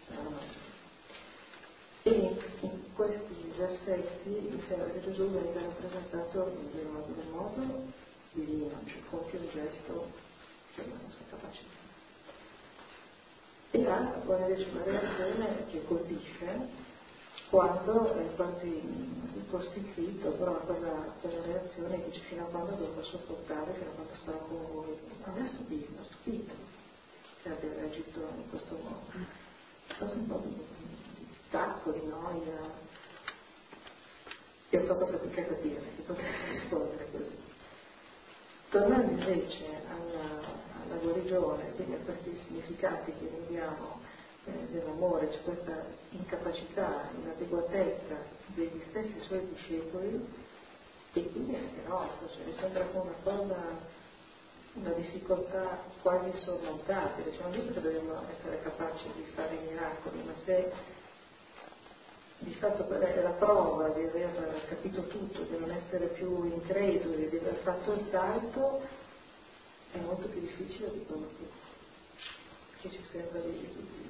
E: E in questi versetti mi sembra che Gesù venga rappresentato del modo divino, cioè compie un gesto che non si è capace di fare. E ha poi invece una reazione che colpisce quando è quasi postizito, però quella reazione dice fino a quando devo sopportare, fino a quando starò con voi. A me ha stupito che abbia reagito in questo modo. Forse un po' di stacco, di noia, e ho fatto fatica a capire che potesse rispondere così. Tornando invece alla guarigione, quindi a questi significati che vediamo dell'amore, c'è questa incapacità, inadeguatezza degli stessi suoi discepoli e quindi anche nostra, cioè mi sembra come una difficoltà quasi insormontabile, cioè non dico che dobbiamo essere capaci di fare i miracoli, ma se di fatto quella è la prova di aver capito tutto, di non essere più increduli, di aver fatto il salto, è molto più difficile di quello che che ci sembra di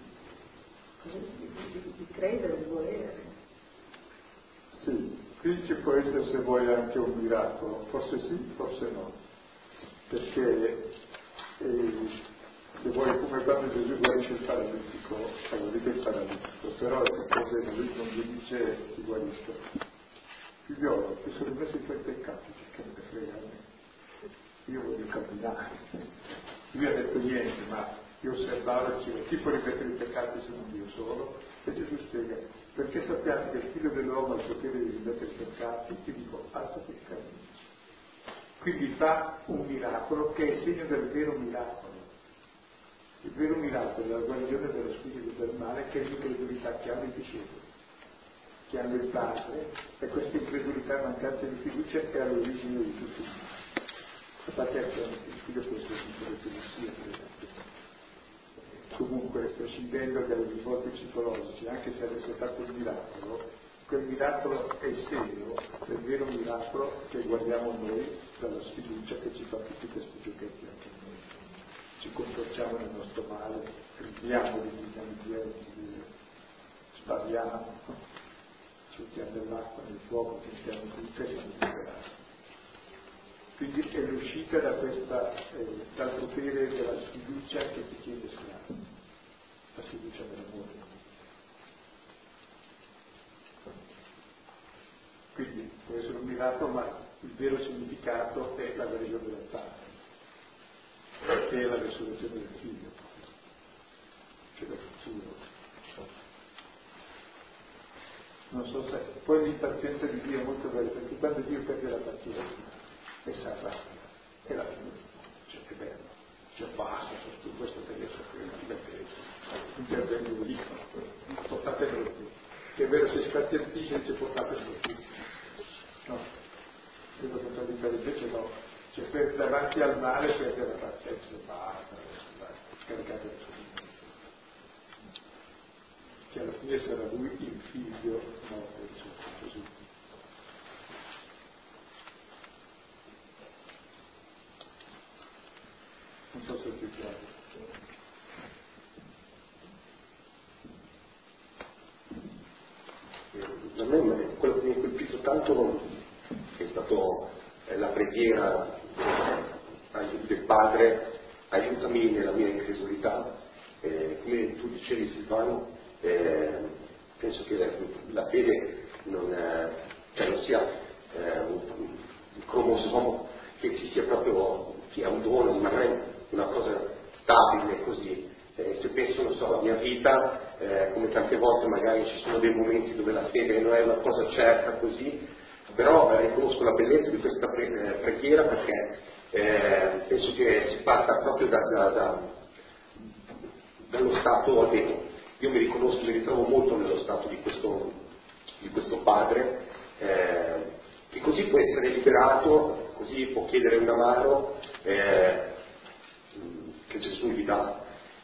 E: credere, di volere.
B: Sì, qui ci può essere, se vuoi, anche un miracolo, forse sì, forse no, perché se vuoi, come quando Gesù guarisce il paralitico, guarite il paralitico, però il problema, lui non gli dice ti guarisco, figliolo, ti sono rimessi i tuoi peccati, che me ne frega a me, io voglio camminare. Lui ha detto niente, ma io osservavo e dicevo, chi può rimettere i peccati se non Dio solo? E Gesù spiega, perché sappiate che il figlio dell'uomo ha il potere di rimettere i peccati, ti dico, alzati e cammina. Quindi fa un miracolo che è il segno del vero miracolo. Il vero miracolo della guarigione dello spirito del male, che è l'incredulità che hanno i discepoli, che hanno il padre, e questa incredulità e mancanza di fiducia è all'origine di tutto il male. Infatti il figlio può essere sempre le filosofie, per esempio. Comunque, prescindendo dai risvolti psicologici, anche se avesse fatto il miracolo, quel miracolo è il segno del vero miracolo che guardiamo noi dalla sfiducia che ci fa tutti questi giochetti anche noi. Ci comportiamo nel nostro male, gridiamo di via, spariamo, ci mettiamo nell'acqua, nel fuoco, ci mettiamo tutto e siamo liberati. Quindi è l'uscita da dal potere della sfiducia che ti chiede schiavo, la sfiducia dell'amore. Quindi può essere un miracolo, ma il vero significato è la guarigione del padre, che è la resurrezione del figlio, che è del futuro. Non so se poi l'impazienza di Dio è molto bella, perché quando Dio perde la pazienza e si arrabbia, e la fine, cioè che bello, cioè basta, su questo adesso intervengo lì, portatelo qui, che è vero, se spazientisce dice portatelo qui, no, quello che sto dicendo invece no, cioè per davanti al male perde la pazienza e basta, scaricate il suo, che alla fine sarà lui il figlio morto di Gesù. Non so se è più chiaro.
F: A me quello che mi ha colpito tanto è stato la preghiera del Padre, aiutami nella mia incredulità. Come tu dicevi, Silvano, penso che la fede non sia un cromosomo che ci sia proprio, che è un dono, ma non è una cosa stabile così. Se penso, non so, alla mia vita, come tante volte magari ci sono dei momenti dove la fede non è una cosa certa così, però riconosco la bellezza di questa preghiera, perché penso che si parta proprio dallo stato almeno. Io mi ritrovo molto nello stato di questo padre, che così può essere liberato, così può chiedere una mano che Gesù gli dà.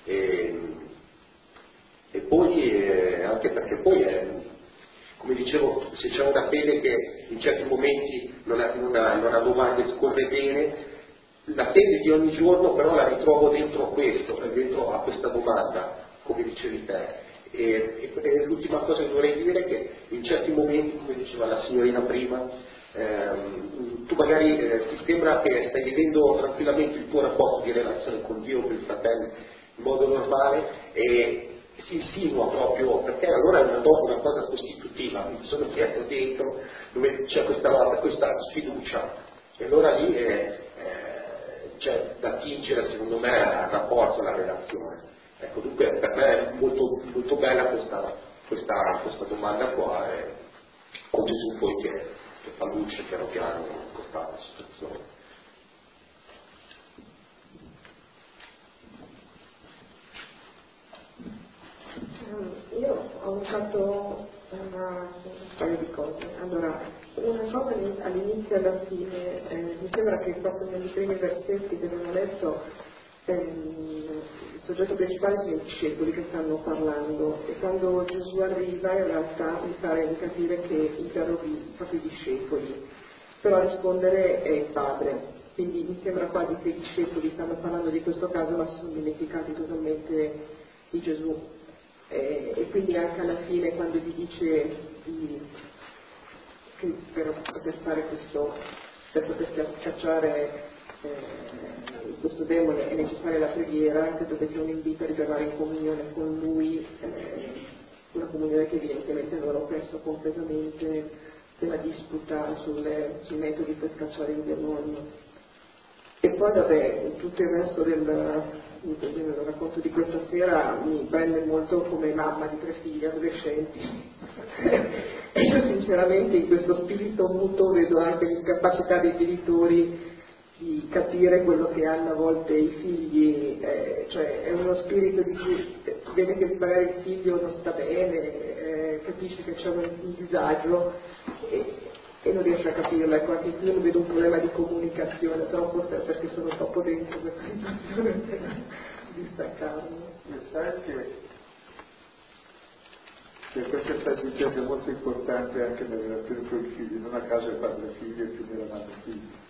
F: E poi anche perché poi come dicevo, se c'è una fede che in certi momenti non ha domande, scorre bene, la fede di ogni giorno però la ritrovo dentro dentro a questa domanda, come dicevi te. E l'ultima cosa che vorrei dire è che in certi momenti, come diceva la signorina prima, tu magari ti sembra che stai vivendo tranquillamente il tuo rapporto di relazione con Dio, con il fratello, in modo normale, e si insinua proprio, perché allora è una cosa costitutiva, mi sono chiesto dentro dove c'è questa sfiducia, e allora lì c'è da tingere, secondo me, al rapporto, alla relazione. Ecco, dunque per me è molto, molto bella questa domanda qua, con Gesù poi che fa luce piano piano in questa situazione.
E: Io ho notato un paio di cose. Allora, una cosa all'inizio e alla fine, mi sembra che proprio nei primi versetti che abbiamo letto il soggetto principale sono i discepoli che stanno parlando, e quando Gesù arriva in realtà mi pare di capire che interroghi proprio i discepoli, però a rispondere è il Padre. Quindi mi sembra quasi che i discepoli stanno parlando di questo caso ma si sono dimenticati totalmente di Gesù. E quindi anche alla fine quando gli dice che per poter scacciare questo demone è necessaria la preghiera, credo che sia un invito a ritornare in comunione con lui, una comunione che evidentemente avevano perso completamente nella disputa sui metodi per scacciare il demonio. E poi vabbè, tutto il resto del racconto di questa sera mi prende molto come mamma di 3 figli adolescenti e io sinceramente in questo spirito muto vedo anche l'incapacità dei genitori di capire quello che hanno a volte i figli, cioè è uno spirito di cui vede che magari il figlio non sta bene, capisce che c'è un disagio e non riesce a capirlo. Ecco, anche qui io vedo un problema di comunicazione, però forse è perché sono troppo dentro questa situazione di staccarmi.
B: E sai che questa è stata dicendo molto importante anche nelle relazioni con i figli, non a caso il padre figlio e più della madre figlio.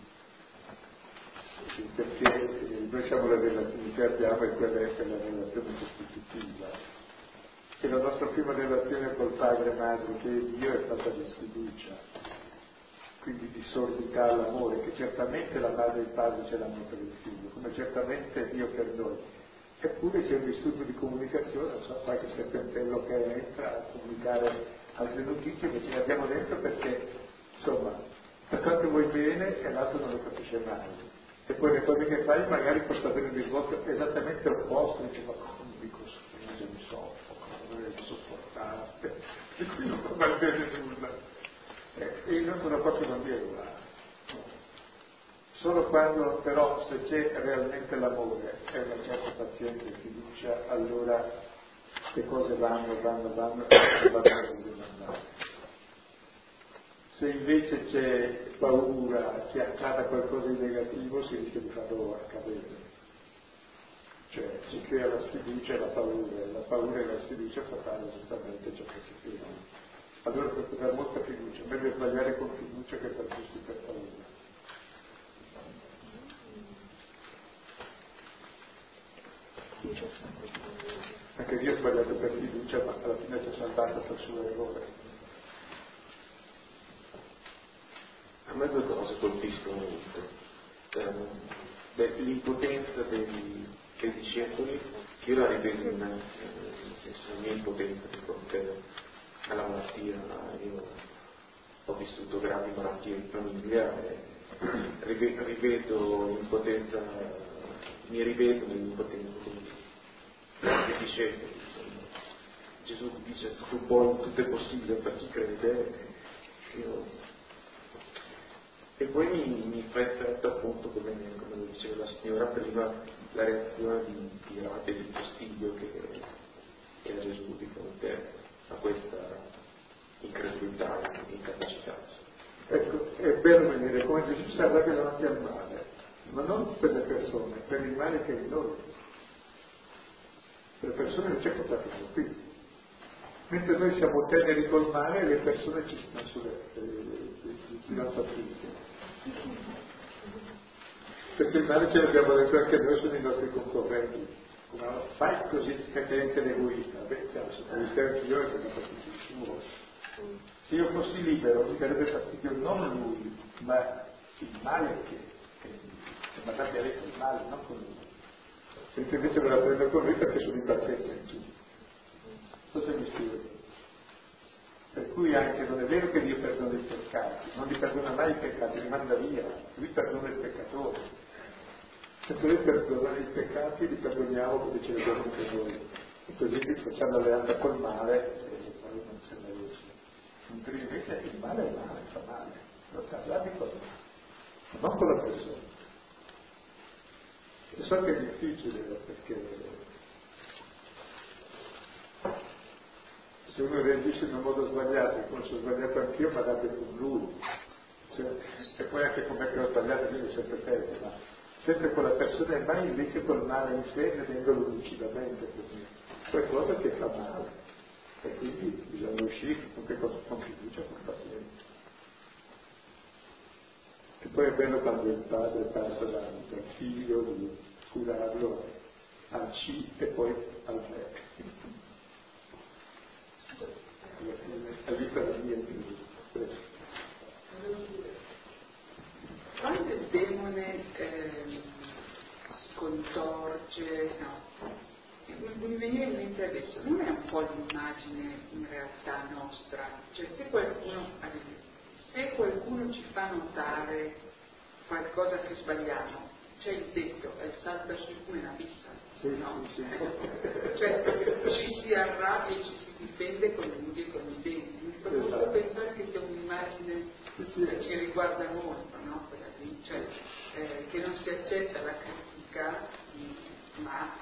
B: Perché noi siamo le relazioni che abbiamo e quella è la relazione costitutiva. E la nostra prima relazione col padre e madre che è Dio è stata di sfiducia, quindi di sordità all'amore, che certamente la madre e il padre ce l'hanno per il figlio, come certamente Dio per noi. Eppure c'è un disturbo di comunicazione, non so, qualche serpentello che entra a comunicare altre notizie che ce le abbiamo dentro perché, insomma, per quanto vuoi bene e l'altro non lo capisce mai. E poi le cose che fai magari possono avere un risvolto esattamente opposto, dice ma come dico scusa, mi soffoco, non è sopportabile, e qui non va bene nulla. E io non sono proprio non devo là. Solo quando però se c'è realmente l'amore e una certa pazienza e fiducia, allora le cose vanno e non vanno andare. Se invece c'è paura che accada qualcosa di negativo, si rischia di farlo accadere. Cioè si crea la sfiducia e la paura e la sfiducia fa fare esattamente ciò che si crea. Allora per dare molta fiducia, meglio sbagliare con fiducia che per giusti per paura. Anche Dio ha sbagliato per fiducia, ma alla fine ci ha salvato per suo errore.
A: A me 2 cose colpiscono molto. L'impotenza dei discepoli, che io la rivedo nel senso la mia impotenza di fronte alla malattia. Io ho vissuto gravi malattie in famiglia e rivedo l'impotenza, mi rivedo nell'impotenza dei discepoli. Gesù dice se tu vuoi tutto è possibile per chi crede. E poi mi fa effetto appunto, come lo diceva la signora prima, la reazione di rabbia e di fastidio che ha Gesù di fronte a questa incredulità, incapacità.
B: Ecco, è bello vedere come Gesù si arrabbia davanti al male, ma non per le persone, per il male che è in noi. Per le persone non c'è contatto con qui. Mentre noi siamo teneri col male, le persone ci stanno ci danno fastidio. Perché il male ce l'abbiamo dentro anche noi, sono i nostri concorrenti. No, fai così perché è egoista, sono egoista anch'io e mi fastidio il suo. Se io fossi libero mi darebbe fastidio non lui, ma il male che mi arrabbierei con il male, non con lui. Mentre invece me la prendo con lui perché sono impaziente in tutto. Cosa mi spiego? Per cui anche non è vero che Dio perdona i peccati, non li perdona mai i peccati, li manda via, lui perdona il peccatore. Se noi perdonare i peccati li perdoniamo come ce li abbiamo anche noi. E così facciamo alleanza col male e poi non se ne riesce. Mentre invece il male è male, fa male, lo parlavi con me, non con la persona. E so che è difficile perché se uno reagisce in un modo sbagliato, come sono sbagliato anch'io, ma date con lui. E poi anche come che ho sbagliato, quindi è sempre peggio, ma sempre con la persona e mai invece col male in sé, vedendolo lucidamente così. Qualcosa che fa male. E quindi bisogna uscire con fiducia, con pazienza. Poi è bello quando il padre passa dal figlio di curarlo al C e poi al me. Alla fine, all'Italia.
C: Quando il demone scontorge, no, mi veniva in mente adesso, non è un po' l'immagine in realtà nostra? Cioè se qualcuno ci fa notare qualcosa che sbagliamo, c'è il detto, salta su come una pista, no? Cioè ci si arrabbia e ci si difende con le unghie e con i denti. Mi fa molto pensare che sia un'immagine che ci riguarda molto, no? Quella lì, cioè che non si accetta la critica, ma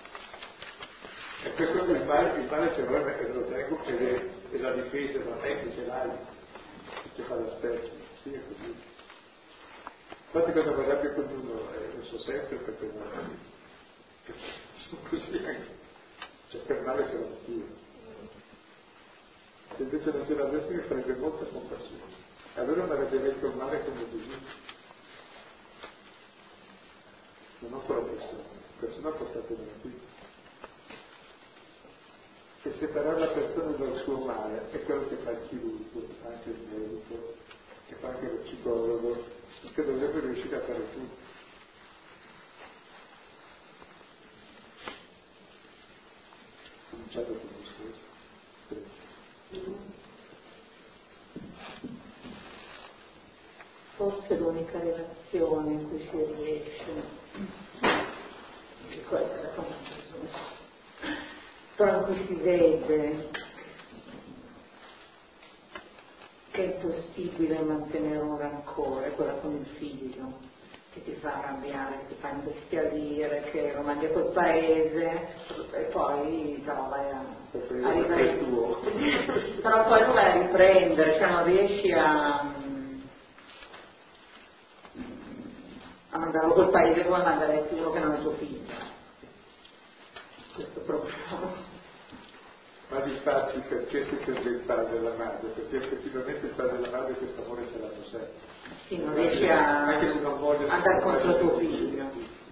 B: e questo il male c'è proprio che lo tengo che è la difesa da me che ce l'hai, che fa lo stesso, sì è così. Infatti quando mi arrabbio con uno, lo so sempre perché sono così anche, cioè per male ce l'ho io. Se invece non ce l'avessi mi farebbe molta compassione. Allora mi arrabbierei col male come così. Non ho con la persona portata nella vita. E separare la persona dal suo male è quello che fa il chirurgo, anche il medico, che fa anche lo psicologo, che dovrebbe riuscire a fare tutto. Cominciato con lo stesso.
E: Forse l'unica relazione in cui si riesce, che questa è la conclusione, però in cui si vede che è possibile mantenere un rancore, quella con il figlio, che ti fa arrabbiare, che ti fa imbestialire, che lo mandi a quel paese e poi però vai a riprendere. Però poi lo vai a riprendere, cioè non riesci a mandarlo a quel paese come mandare quello che non è tuo figlio. Questo proprio.
B: Ma difatti perché si prende il padre e la madre? Perché effettivamente il padre e la madre questo amore ce l'hanno sempre.
E: Sì, non riesci a andare contro tuo figlio.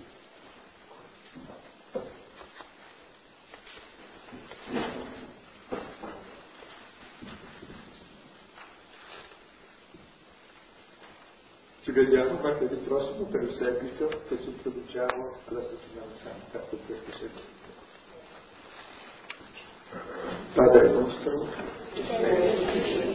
B: Ci vediamo martedì prossimo per il seguito che ci introduciamo alla settimana santa per questo seguito. Padre nostro, che sei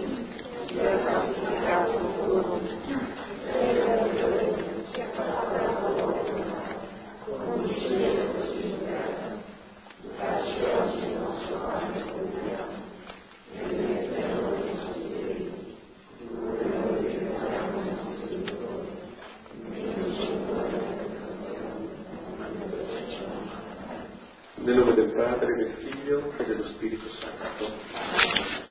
B: nel nome del Padre, del Figlio e dello Spirito Santo.